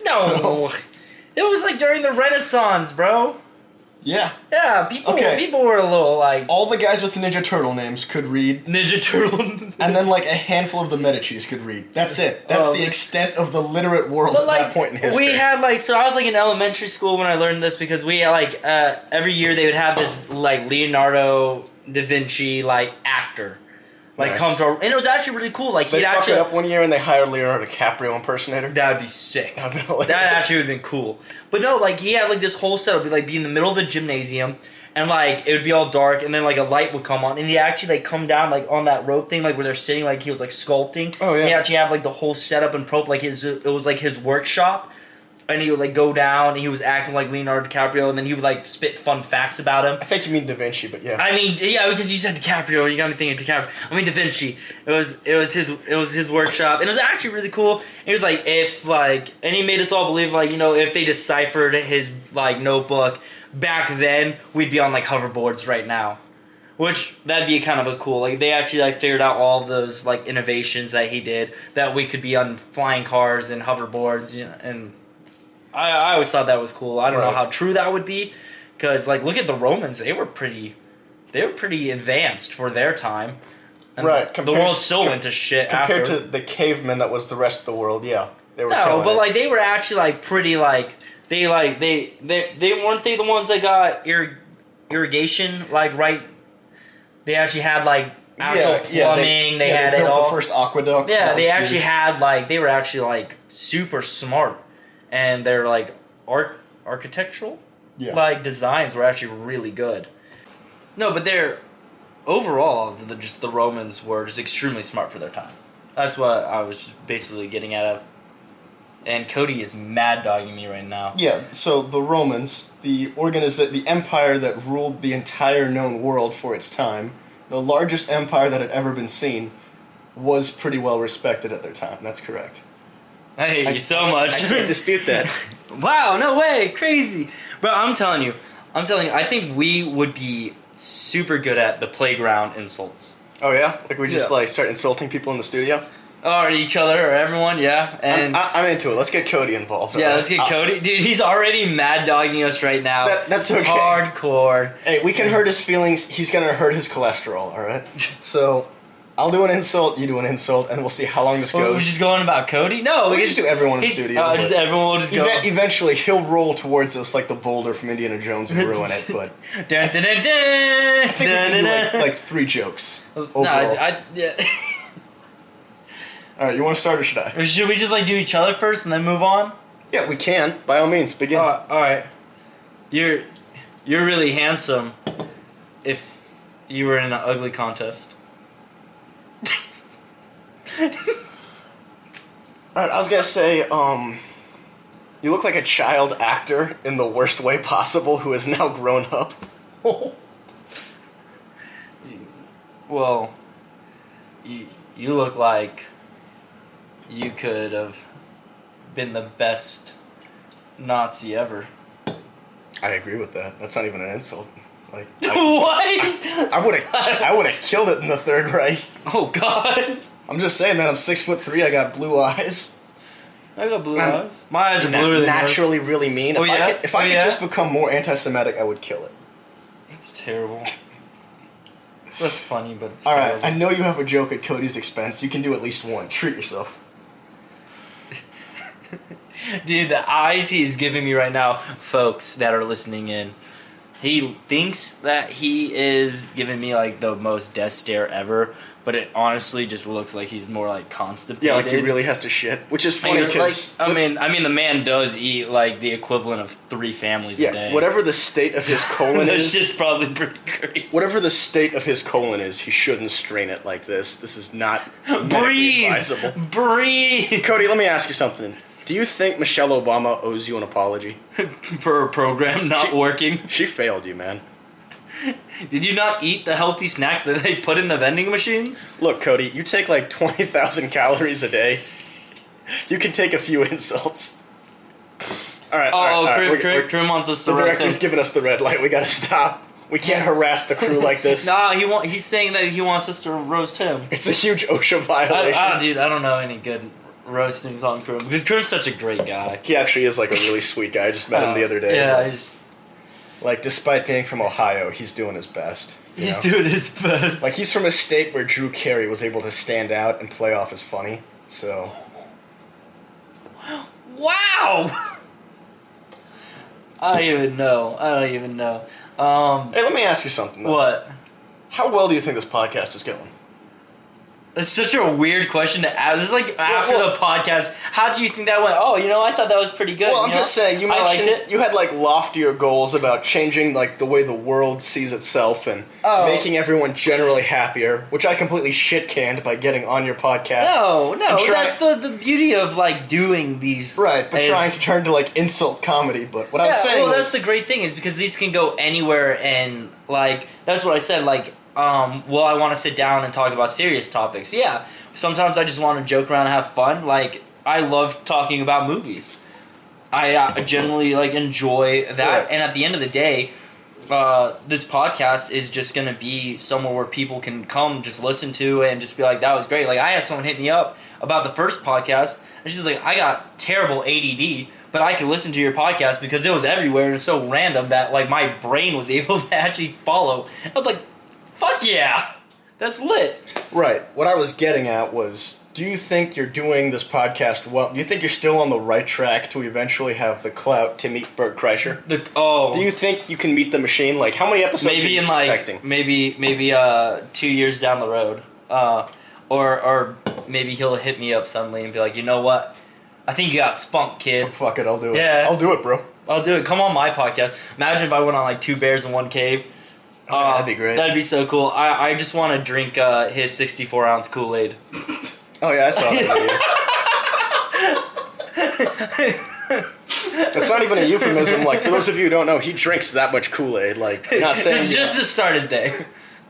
Speaker 1: No,
Speaker 2: So-
Speaker 1: it was like during the Renaissance, bro.
Speaker 2: Yeah,
Speaker 1: Yeah, people
Speaker 2: Okay.
Speaker 1: people were a little like
Speaker 2: all the guys with Ninja Turtle names could read,
Speaker 1: Ninja Turtle.
Speaker 2: and then like a handful of the Medicis could read. That's it. That's
Speaker 1: Oh,
Speaker 2: the
Speaker 1: man.
Speaker 2: extent of the literate world
Speaker 1: But
Speaker 2: at
Speaker 1: like
Speaker 2: that point in history.
Speaker 1: we had like so I was like in elementary school when I learned this because we like uh, every year they would have this like Leonardo da Vinci like actor like
Speaker 2: Nice.
Speaker 1: come to our, and it was actually really cool like
Speaker 2: they
Speaker 1: he'd
Speaker 2: fuck
Speaker 1: actually
Speaker 2: it up one year and they hired Leonardo DiCaprio impersonator.
Speaker 1: that would be sick.
Speaker 2: That'd be hilarious.
Speaker 1: That actually would have been cool. But no, like he had like this whole setup, like be in the middle of the gymnasium, and like it would be all dark, and then like a light would come on, and he actually like come down like on that rope thing, like where they're sitting, like he was like sculpting.
Speaker 2: Oh, yeah.
Speaker 1: And he actually have like the whole setup and prop, like his it was like his workshop, and he would like go down, and he was acting like Leonardo DiCaprio, and then he would like spit fun facts about him.
Speaker 2: I think you mean Da Vinci, but yeah.
Speaker 1: I mean, yeah, because you said DiCaprio, you got me thinking DiCaprio. I mean Da Vinci. It was it was his it was his workshop, and it was actually really cool. It was like if like, and he made us all believe like you know if they deciphered his like notebook back then, we'd be on like hoverboards right now, which that'd be kind of a cool. Like they actually like figured out all those like innovations that he did that we could be on flying cars and hoverboards, you know, and I I always thought that was cool. I don't know
Speaker 2: Right.
Speaker 1: how true that would be. Because, like, look at the Romans. They were pretty... They were pretty advanced for their time. And
Speaker 2: Right,
Speaker 1: the
Speaker 2: compared-
Speaker 1: world still
Speaker 2: com-
Speaker 1: went to shit
Speaker 2: Compared
Speaker 1: after.
Speaker 2: to the cavemen that was the rest of the world, yeah. They were
Speaker 1: No,
Speaker 2: killing
Speaker 1: but,
Speaker 2: it.
Speaker 1: like, they were actually, like, pretty, like... They, like, they... They, they weren't they the ones that got irrig- irrigation, like, right... They actually had, like, actual
Speaker 2: yeah, yeah,
Speaker 1: plumbing. They,
Speaker 2: yeah,
Speaker 1: had
Speaker 2: they
Speaker 1: it
Speaker 2: built
Speaker 1: all.
Speaker 2: the first aqueduct.
Speaker 1: Yeah,
Speaker 2: That
Speaker 1: they
Speaker 2: was
Speaker 1: actually
Speaker 2: huge.
Speaker 1: had, like... They were actually, like, super smart. And they're, like, art architectural?
Speaker 2: Yeah.
Speaker 1: Like designs were actually really good. No, but they're overall the, just the Romans were just extremely smart for their time. That's what I was just basically getting at. And Cody is mad dogging me right now.
Speaker 2: Yeah, so the Romans, the organiza- the empire that ruled the entire known world for its time, the largest empire that had ever been seen, was pretty well respected at their time. That's correct.
Speaker 1: I hate
Speaker 2: I-
Speaker 1: you so much.
Speaker 2: I can't dispute that.
Speaker 1: Wow, no way, crazy. Bro, I'm telling you, I'm telling you, I think we would be super good at the playground insults.
Speaker 2: Oh yeah, like we just
Speaker 1: Yeah.
Speaker 2: like start insulting people in the studio.
Speaker 1: Or each other, or everyone, yeah. And
Speaker 2: I'm, I- I'm into it. Let's get Cody involved.
Speaker 1: yeah,
Speaker 2: alright?
Speaker 1: let's get
Speaker 2: I'll-
Speaker 1: Cody. Dude, he's already mad dogging us right now.
Speaker 2: That- that's okay.
Speaker 1: Hardcore.
Speaker 2: Hey, we can hurt his feelings. He's gonna hurt his cholesterol. All right. So, I'll do an insult. You do an insult, and we'll see how long this
Speaker 1: Well,
Speaker 2: goes.
Speaker 1: we're just going about Cody? No,
Speaker 2: We
Speaker 1: we
Speaker 2: can just do everyone in the
Speaker 1: he-
Speaker 2: studio,
Speaker 1: Uh, just
Speaker 2: but-
Speaker 1: everyone will just go.
Speaker 2: Eve- eventually, he'll roll towards us like the boulder from Indiana Jones and ruin it. But
Speaker 1: Dun, dun, dun, dun,
Speaker 2: I think we
Speaker 1: dun,
Speaker 2: can do
Speaker 1: dun,
Speaker 2: like,
Speaker 1: dun.
Speaker 2: like three jokes.
Speaker 1: no,
Speaker 2: Overall.
Speaker 1: I, I, yeah.
Speaker 2: All right, you want to start or should I?
Speaker 1: Or should we just like do each other first and then move on?
Speaker 2: Yeah, we can. By all means, begin.
Speaker 1: Uh, all right. You're you're really handsome. If you were in an ugly contest.
Speaker 2: All right, I was gonna say, um, you look like a child actor in the worst way possible who is now grown up.
Speaker 1: Well, you you look like you could have been the best Nazi ever.
Speaker 2: I agree with that. That's not even an insult. Like, I,
Speaker 1: What?
Speaker 2: I would have, I would have killed it in the Third Reich.
Speaker 1: Oh God!
Speaker 2: I'm just saying that I'm six foot three. I got blue eyes.
Speaker 1: I got blue
Speaker 2: I'm
Speaker 1: eyes. My eyes are
Speaker 2: Na-
Speaker 1: bluer than yours.
Speaker 2: naturally really mean.
Speaker 1: Oh,
Speaker 2: if
Speaker 1: yeah?
Speaker 2: I could, if I
Speaker 1: Oh,
Speaker 2: could
Speaker 1: yeah?
Speaker 2: just become more anti-Semitic, I would kill it.
Speaker 1: That's terrible. That's funny, but it's
Speaker 2: All right,
Speaker 1: terrible.
Speaker 2: I know you have a joke at Cody's expense. You can do at least one. Treat yourself.
Speaker 1: Dude, the eyes he's giving me right now, folks that are listening in, he thinks that he is giving me like the most death stare ever, but it honestly just looks like he's more like constipated.
Speaker 2: Yeah, like he really has to shit, which is funny
Speaker 1: Like,
Speaker 2: because
Speaker 1: I mean, I mean, the man does eat like the equivalent of three families
Speaker 2: yeah,
Speaker 1: a day.
Speaker 2: whatever the state of his colon
Speaker 1: that
Speaker 2: is,
Speaker 1: shit's probably pretty crazy.
Speaker 2: whatever the state of his colon is, he shouldn't strain it like this. This is not medically
Speaker 1: Breathe,
Speaker 2: advisable.
Speaker 1: breathe.
Speaker 2: Cody, let me ask you something. Do you think Michelle Obama owes you an apology?
Speaker 1: For a program not
Speaker 2: She-
Speaker 1: working.
Speaker 2: She failed you, man.
Speaker 1: Did you not eat the healthy snacks that they put in the vending machines?
Speaker 2: Look, Cody, you take like twenty thousand calories a day. You can take a few insults. All right.
Speaker 1: Oh,
Speaker 2: all right, all right.
Speaker 1: Krim,
Speaker 2: We're-
Speaker 1: Krim,
Speaker 2: we're-
Speaker 1: Krim wants us to
Speaker 2: The
Speaker 1: roast
Speaker 2: director's
Speaker 1: him.
Speaker 2: giving us the red light. We gotta stop. We can't harass the crew like this.
Speaker 1: Nah, he want, he's saying that he wants us to roast him.
Speaker 2: It's a huge OSHA
Speaker 1: I,
Speaker 2: violation.
Speaker 1: I, dude, I don't know any good roastings on Krim because Krim's such a great guy.
Speaker 2: He actually is like a really sweet guy. I just met him the other day.
Speaker 1: Yeah,
Speaker 2: but,
Speaker 1: he's,
Speaker 2: like, despite being from Ohio, he's doing his best. you
Speaker 1: he's
Speaker 2: know?
Speaker 1: doing his best.
Speaker 2: Like, he's from a state where Drew Carey was able to stand out and play off as funny. So,
Speaker 1: wow. I don't even know. I don't even know. Um,
Speaker 2: hey, let me ask you something. Though.
Speaker 1: what?
Speaker 2: How well do you think this podcast is going?
Speaker 1: It's such a weird question to ask. This is like after
Speaker 2: well-
Speaker 1: the podcast. How do you think that went? Oh, you know, I thought that was pretty good.
Speaker 2: Well, I'm
Speaker 1: you know?
Speaker 2: just saying, you
Speaker 1: I liked
Speaker 2: mentioned
Speaker 1: it.
Speaker 2: you had like loftier goals about changing like the way the world sees itself and
Speaker 1: Oh.
Speaker 2: making everyone generally happier, which I completely shit canned by getting on your podcast.
Speaker 1: No, no,
Speaker 2: And try-
Speaker 1: that's the, the beauty of like doing these.
Speaker 2: Right, but
Speaker 1: is-
Speaker 2: trying to turn to like insult comedy. But what I was
Speaker 1: Yeah,
Speaker 2: saying
Speaker 1: well,
Speaker 2: was,
Speaker 1: that's the great thing is because these can go anywhere, and like that's what I said. Like, um, well, I want to sit down and talk about serious topics. Yeah, sometimes I just want to joke around and have fun. Like, I love talking about movies. I uh, generally like enjoy that,
Speaker 2: Right.
Speaker 1: and at the end of the day, uh, this podcast is just gonna be somewhere where people can come, just listen to it, and just be like, "That was great." Like, I had someone hit me up about the first podcast, and she's like, "I got terrible A D D, but I could listen to your podcast because it was everywhere and it's so random that like my brain was able to actually follow." I was like, "Fuck yeah, that's lit."
Speaker 2: right. What I was getting at was, do you think you're doing this podcast well? Do you think you're still on the right track to eventually have the clout to meet Bert Kreischer?
Speaker 1: The oh,
Speaker 2: Do you think you can meet the machine? Like, how many episodes are
Speaker 1: maybe
Speaker 2: you
Speaker 1: in like
Speaker 2: expecting?
Speaker 1: maybe maybe uh two years down the road, uh, or or maybe he'll hit me up suddenly and be like, "You know what? I think you got spunk, kid.
Speaker 2: Fuck it, I'll do it.
Speaker 1: Yeah.
Speaker 2: I'll do it, bro.
Speaker 1: I'll do it. Come on my podcast." Imagine if I went on like Two Bears in One Cave.
Speaker 2: Oh,
Speaker 1: Uh,
Speaker 2: that'd be great.
Speaker 1: That'd be so cool. I, I just want to drink uh, his sixty-four ounce Kool-Aid.
Speaker 2: Oh yeah, I saw that video. That's not even a euphemism. Like, for those of you who don't know, he drinks that much Kool-Aid. Like, not saying
Speaker 1: just
Speaker 2: you
Speaker 1: just
Speaker 2: know.
Speaker 1: to start his day.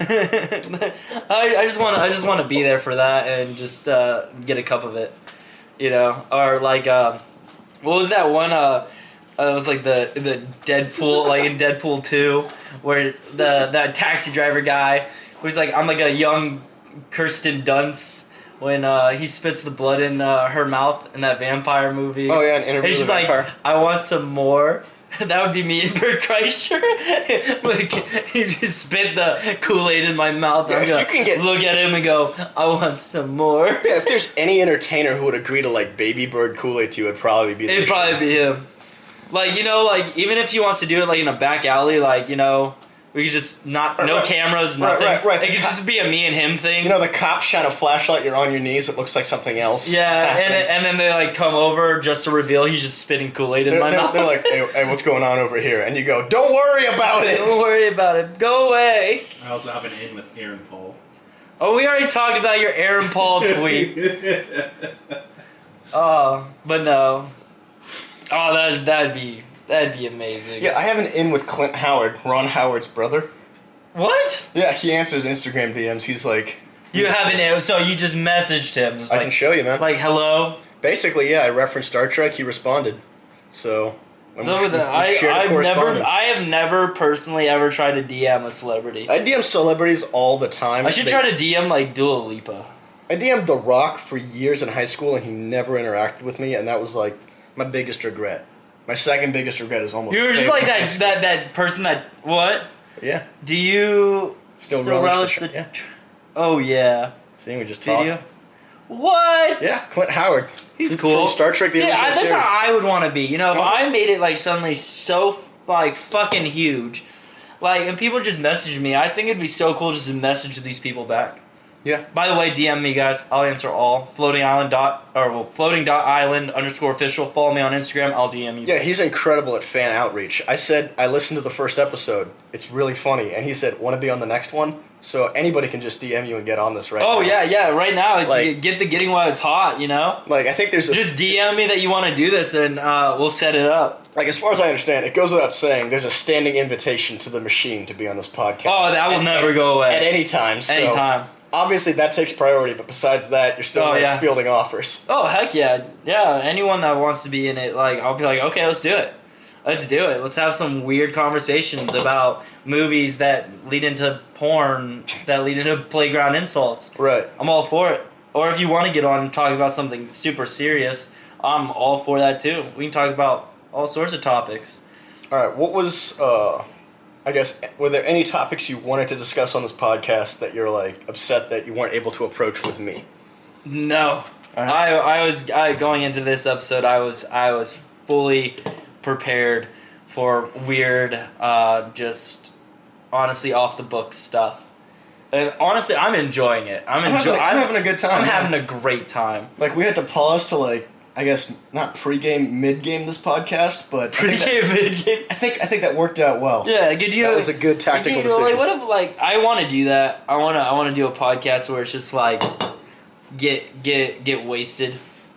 Speaker 1: I, I just want to I just want to be there for that and just uh, get a cup of it, you know, or like uh, what was that one? Uh, uh, it was like the the Deadpool, like in Deadpool two, where the that taxi driver guy was like, "I'm like a young Kirsten Dunst." When uh, he spits the blood in uh, her mouth in that vampire movie.
Speaker 2: Oh yeah, an interview
Speaker 1: And
Speaker 2: with
Speaker 1: she's
Speaker 2: a
Speaker 1: like,
Speaker 2: vampire.
Speaker 1: "I want some more." That would be me and Bert Kreischer. Like, he just spit the Kool-Aid in my mouth.
Speaker 2: Yeah,
Speaker 1: I'm
Speaker 2: if
Speaker 1: gonna
Speaker 2: you can get-
Speaker 1: look at him and go, "I want some more."
Speaker 2: Yeah, if there's any entertainer who would agree to like baby bird Kool-Aid to you, it'd probably be. the
Speaker 1: It'd
Speaker 2: machine.
Speaker 1: probably be him. Like, you know, like, even if he wants to do it, like, in a back alley, like, you know, we could just not,
Speaker 2: Right,
Speaker 1: no
Speaker 2: right.
Speaker 1: cameras,
Speaker 2: Right,
Speaker 1: nothing.
Speaker 2: right, right.
Speaker 1: It could just be a me and him thing.
Speaker 2: You know, the cops shine a flashlight. You're on your knees. It looks like something else. is
Speaker 1: yeah, and,
Speaker 2: happening.
Speaker 1: then- and then they, like, come over just to reveal he's just spitting Kool-Aid in
Speaker 2: They're,
Speaker 1: my
Speaker 2: they're,
Speaker 1: mouth.
Speaker 2: they're like, hey, hey, what's going on over here? And you go, don't worry about it.
Speaker 1: Don't worry about it. Go away.
Speaker 3: I also have an in with Aaron Paul.
Speaker 1: Oh, we already talked about your Aaron Paul tweet. Oh, but no. Oh, that'd, that'd be that'd be amazing.
Speaker 2: Yeah, I have an in with Clint Howard, Ron Howard's brother.
Speaker 1: What?
Speaker 2: Yeah, he answers Instagram D Ms. He's like,
Speaker 1: You haven't? So you just messaged him? Just
Speaker 2: I
Speaker 1: like,
Speaker 2: can show you, man.
Speaker 1: like hello.
Speaker 2: Basically, yeah, I referenced Star Trek. He responded. So, I'm-
Speaker 1: So with
Speaker 2: we've-
Speaker 1: that,
Speaker 2: we've
Speaker 1: I
Speaker 2: shared a
Speaker 1: I've never
Speaker 2: correspondence.
Speaker 1: I have never personally ever tried to D M a celebrity. I,
Speaker 2: I D M celebrities all the time.
Speaker 1: should
Speaker 2: They-
Speaker 1: try to D M like Dua Lipa.
Speaker 2: I D M'd The Rock for years in high school, and he never interacted with me, and that was like my biggest regret. My second biggest regret is almost.
Speaker 1: You were just
Speaker 2: failing
Speaker 1: like
Speaker 2: high
Speaker 1: that
Speaker 2: school.
Speaker 1: that that person that what?
Speaker 2: Yeah,
Speaker 1: Do you
Speaker 2: Still
Speaker 1: still
Speaker 2: relish
Speaker 1: relish
Speaker 2: the
Speaker 1: the?
Speaker 2: tr- yeah.
Speaker 1: Oh yeah.
Speaker 2: see, we just
Speaker 1: Did
Speaker 2: talked.
Speaker 1: you? What?
Speaker 2: Yeah, Clint Howard.
Speaker 1: He's
Speaker 2: From
Speaker 1: cool.
Speaker 2: Star Trek: The
Speaker 1: See,
Speaker 2: Original
Speaker 1: I, that's
Speaker 2: Series.
Speaker 1: how I would want to be. You know, if
Speaker 2: Uh-huh.
Speaker 1: I made it like suddenly so like fucking huge, like, and people just message me, I think it'd be so cool just to message these people back.
Speaker 2: Yeah.
Speaker 1: By the way, D M me, guys. I'll answer all. Floating Island dot or well, floating dot island underscore official. Follow me on Instagram. I'll D M you.
Speaker 2: Yeah, he's incredible at fan outreach. I said I listened to the first episode. It's really funny, and he said, "Want to be on the next one?" So anybody can just D M you and get on this right
Speaker 1: Oh
Speaker 2: now.
Speaker 1: yeah, yeah. Right now,
Speaker 2: Like-
Speaker 1: get the getting while it's hot. You know.
Speaker 2: Like I think there's a,
Speaker 1: Just D M me that you want to do this, and uh, we'll set it up.
Speaker 2: like as far as I understand, it goes without saying there's a standing invitation to the machine to be on this podcast.
Speaker 1: Oh, that will
Speaker 2: At-
Speaker 1: never
Speaker 2: at-
Speaker 1: go away.
Speaker 2: at any time. So
Speaker 1: Anytime.
Speaker 2: Obviously, that takes priority, but besides that, you're still
Speaker 1: Oh,
Speaker 2: like,
Speaker 1: yeah.
Speaker 2: fielding offers.
Speaker 1: Oh heck yeah, yeah. Anyone that wants to be in it, like I'll be like, okay, let's do it. Let's do it. Let's have some weird conversations about movies that lead into porn, that lead into playground insults.
Speaker 2: Right.
Speaker 1: I'm all for it. Or if you want to get on and talk about something super serious, I'm all for that too. We can talk about all sorts of topics.
Speaker 2: All right. What was, uh, I guess, were there any topics you wanted to discuss on this podcast that you're like upset that you weren't able to approach with me?
Speaker 1: No, I I was I going into this episode. I was I was fully prepared for weird, uh, just honestly off the book stuff. And honestly, I'm enjoying it. I'm
Speaker 2: I'm
Speaker 1: enjoying.
Speaker 2: having a- I'm having a good time,
Speaker 1: I'm
Speaker 2: yeah.
Speaker 1: having a great time.
Speaker 2: Like we had to pause to like, I guess not pregame, midgame this podcast, but I think, that,
Speaker 1: Pre-game, mid-game.
Speaker 2: I think I think that worked out well.
Speaker 1: Yeah, could you?
Speaker 2: That was a good tactical
Speaker 1: could you, Like,
Speaker 2: decision.
Speaker 1: what if like I want to do that? I want to. I want to do a podcast where it's just like get get get wasted.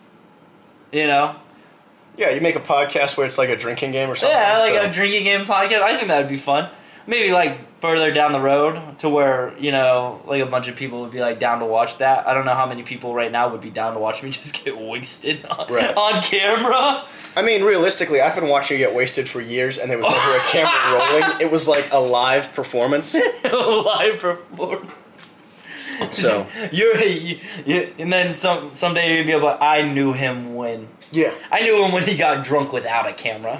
Speaker 1: You know.
Speaker 2: Yeah, you make a podcast where it's like a drinking game or something.
Speaker 1: Yeah, like
Speaker 2: so-
Speaker 1: a drinking game podcast. I think that would be fun. Maybe like further down the road to where, you know, like a bunch of people would be like down to watch that. I don't know how many people right now would be down to watch me just get wasted on,
Speaker 2: Right.
Speaker 1: on camera.
Speaker 2: I mean, realistically, I've been watching you get wasted for years, and there was never a camera rolling. It was like a live performance.
Speaker 1: Live performance.
Speaker 2: So
Speaker 1: You're, you, you, and then some someday you're gonna be able to, I knew him when.
Speaker 2: yeah,
Speaker 1: I knew him when he got drunk without a camera.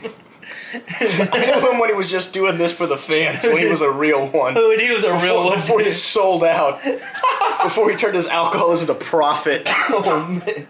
Speaker 2: I knew him when he was just doing this for the fans. When he was a real one.
Speaker 1: When he was a real
Speaker 2: Before,
Speaker 1: one.
Speaker 2: before he sold out. Before he turned his alcoholism to profit.
Speaker 1: Oh, man.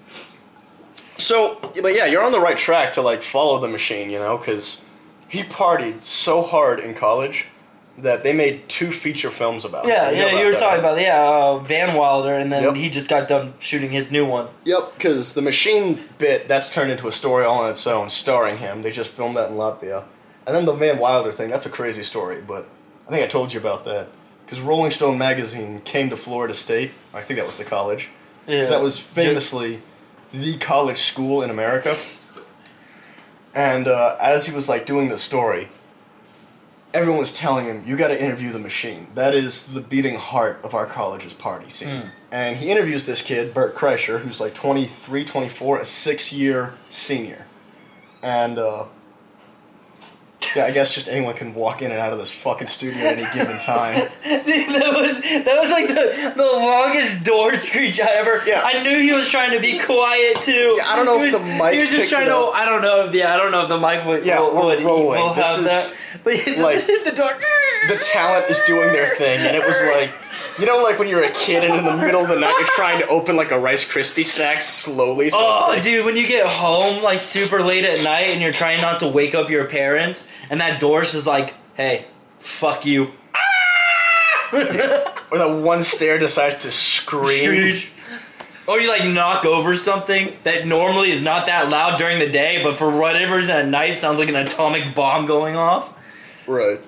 Speaker 2: So, but yeah, you're on the right track to like follow the machine, you know, because he partied so hard in college that they made two feature films about it.
Speaker 1: Yeah,
Speaker 2: You know
Speaker 1: yeah, you were
Speaker 2: that,
Speaker 1: talking
Speaker 2: right?
Speaker 1: about yeah, uh, Van Wilder, and then
Speaker 2: Yep.
Speaker 1: he just got done shooting his new one.
Speaker 2: Yep, because the machine bit, that's turned into a story all on its own, starring him. They just filmed that in Latvia. And then the Van Wilder thing, that's a crazy story, but I think I told you about that. Because Rolling Stone magazine came to Florida State. I think that was the college.
Speaker 1: Yeah,
Speaker 2: Because that was famously the college school in America. And uh, as he was like doing the story, everyone was telling him, you got to interview the machine. That is the beating heart of our college's party scene.
Speaker 1: Mm.
Speaker 2: And he interviews this kid, Bert Kreischer, who's like twenty-three, twenty-four, a six-year senior. And, uh, yeah, I guess just anyone can walk in and out of this fucking studio at any given time.
Speaker 1: Dude, that was that was like the, the longest door screech I ever.
Speaker 2: Yeah.
Speaker 1: I knew he was trying to be quiet too.
Speaker 2: Yeah, I don't know
Speaker 1: He
Speaker 2: if
Speaker 1: was-
Speaker 2: the mic
Speaker 1: He was just
Speaker 2: picked
Speaker 1: trying
Speaker 2: it
Speaker 1: to.
Speaker 2: up.
Speaker 1: I don't know if yeah. I don't know if the mic would.
Speaker 2: Yeah,
Speaker 1: will,
Speaker 2: we're
Speaker 1: would,
Speaker 2: rolling.
Speaker 1: will
Speaker 2: This
Speaker 1: have
Speaker 2: is
Speaker 1: that. But
Speaker 2: like-
Speaker 1: the door.
Speaker 2: The talent is doing their thing, and it was like, you know, like when you're a kid and in the middle of the night you're trying to open like a Rice Krispie snack slowly. So
Speaker 1: Oh,
Speaker 2: it's like,
Speaker 1: dude, when you get home like super late at night and you're trying not to wake up your parents, and that door's just like, hey, fuck you.
Speaker 2: or that one stare decides to scream.
Speaker 1: Screech. Or you like knock over something that normally is not that loud during the day, but for whatever reason at night sounds like an atomic bomb going off.
Speaker 2: Right.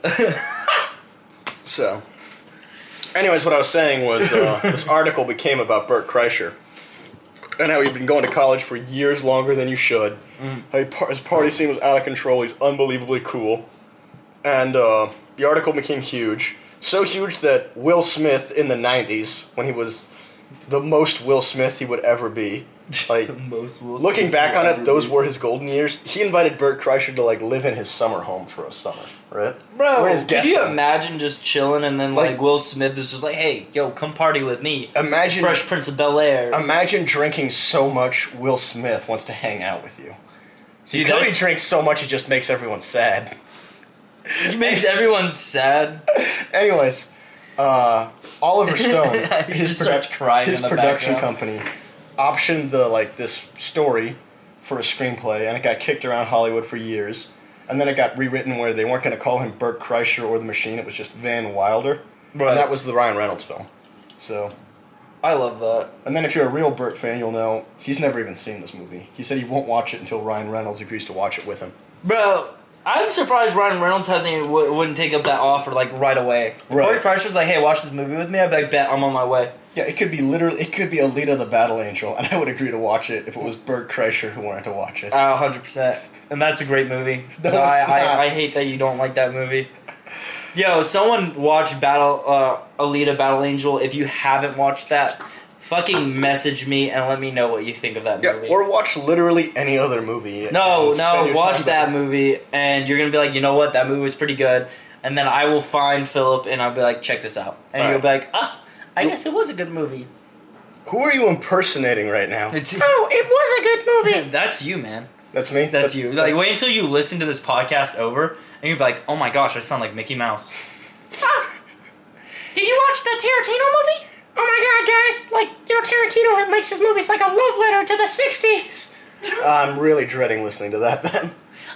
Speaker 2: So, anyways, what I was saying was uh, this article became about Bert Kreischer and how he'd been going to college for years longer than you should.
Speaker 1: Mm.
Speaker 2: How he par- his party scene was out of control. He's unbelievably cool. And uh, the article became huge. So huge that Will Smith in the nineties, when he was the most Will Smith he would ever be, like,
Speaker 1: Most Will
Speaker 2: looking
Speaker 1: Smith
Speaker 2: back
Speaker 1: will
Speaker 2: on
Speaker 1: ever
Speaker 2: it, those
Speaker 1: be.
Speaker 2: were his golden years. He invited Bert Kreischer to like live in his summer home for a summer, right?
Speaker 1: Bro,
Speaker 2: Or his
Speaker 1: could
Speaker 2: guest
Speaker 1: you
Speaker 2: home.
Speaker 1: imagine just chilling and then like,
Speaker 2: Like-
Speaker 1: Will Smith is just like, hey, yo, come party with me.
Speaker 2: Imagine,
Speaker 1: Fresh Prince of Bel-Air.
Speaker 2: imagine drinking so much Will Smith wants to hang out with you. See,
Speaker 1: Dude,
Speaker 2: Cody
Speaker 1: that-
Speaker 2: drinks so much it just makes everyone sad.
Speaker 1: He makes everyone sad.
Speaker 2: Anyways, uh, Oliver Stone,
Speaker 1: He
Speaker 2: his,
Speaker 1: just starts crying
Speaker 2: his
Speaker 1: in the
Speaker 2: production
Speaker 1: background.
Speaker 2: company, optioned the like this story for a screenplay, and it got kicked around Hollywood for years. And then it got rewritten where they weren't going to call him Burt Kreischer or The Machine. It was just Van Wilder.
Speaker 1: Right.
Speaker 2: And that was the Ryan Reynolds film. So,
Speaker 1: I love that.
Speaker 2: and then if you're a real Burt fan, you'll know he's never even seen this movie. He said he won't watch it until Ryan Reynolds agrees to watch it with him.
Speaker 1: Bro, I'm surprised Ryan Reynolds hasn't even, w- wouldn't take up that offer like right away. If
Speaker 2: Right.
Speaker 1: Burt Kreischer's like, hey, watch this movie with me, I'd be like, bet, I'm on my way.
Speaker 2: Yeah, it could be literally, it could be Alita the Battle Angel, and I would agree to watch it if it was Burt Kreischer who wanted to watch it.
Speaker 1: Uh, one hundred percent. And that's a great movie.
Speaker 2: No,
Speaker 1: so
Speaker 2: it's
Speaker 1: I,
Speaker 2: not.
Speaker 1: I, I hate that you don't like that movie. Yo, someone watch Battle uh, Alita Battle Angel. If you haven't watched that, fucking message me and let me know what you think of that
Speaker 2: Yeah,
Speaker 1: movie.
Speaker 2: or watch literally any other movie.
Speaker 1: no,
Speaker 2: and spend
Speaker 1: no,
Speaker 2: your
Speaker 1: watch
Speaker 2: time
Speaker 1: that
Speaker 2: on it.
Speaker 1: movie and you're going to be like, you know what, that movie was pretty good. And then I will find Philip and I'll be like, check this out. And
Speaker 2: Right.
Speaker 1: you'll be like, ah, I guess it was a good movie.
Speaker 2: Who are you impersonating right now?
Speaker 1: It's,
Speaker 5: Oh, it was a good movie.
Speaker 1: that's you, man.
Speaker 2: That's me?
Speaker 1: That's
Speaker 2: That-
Speaker 1: you. Like, wait until you listen to this podcast over and you'll be like, oh my gosh, I sound like Mickey Mouse.
Speaker 5: Ah, did you watch the Tarantino movie? Oh my god, guys. Like, you know, Tarantino makes his movies like a love letter to the sixties.
Speaker 2: I'm really dreading listening to that then.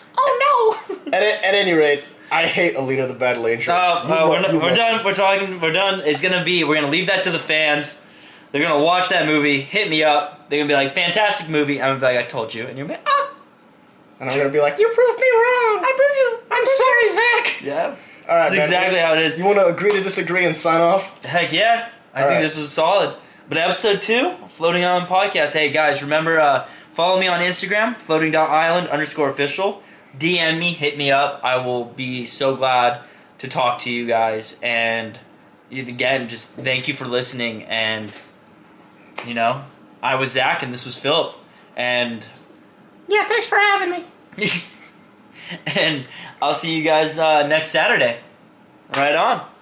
Speaker 5: Oh no.
Speaker 2: At, a- at any rate, I hate Alita the Battle Angel.
Speaker 1: Oh,
Speaker 2: You
Speaker 1: uh,
Speaker 2: lo-
Speaker 1: we're, not-
Speaker 2: you
Speaker 1: we're
Speaker 2: love
Speaker 1: done. We're talking. We're done. It's gonna be. We're gonna leave that to the fans. They're gonna watch that movie. Hit me up. They're gonna be like, "Fantastic movie." I'm gonna be like, "I told you," and you're gonna be, "Ah,
Speaker 2: it. And I'm going to be like,
Speaker 5: You proved me wrong. I proved you. I'm sorry, Zach.
Speaker 1: yeah."
Speaker 2: all right,
Speaker 1: That's
Speaker 2: man.
Speaker 1: exactly how it is.
Speaker 2: You want to agree to disagree and sign off?
Speaker 1: Heck yeah! I
Speaker 2: All
Speaker 1: think
Speaker 2: right.
Speaker 1: this was solid. But episode two, floating on podcast. Hey guys, remember uh, follow me on Instagram, floating.island underscore official. D M me, hit me up. I will be so glad to talk to you guys. And again, just thank you for listening. And you know, I was Zach, and this was Philip. And
Speaker 5: Yeah, thanks for having me.
Speaker 1: and I'll see you guys uh, next Saturday. Right on.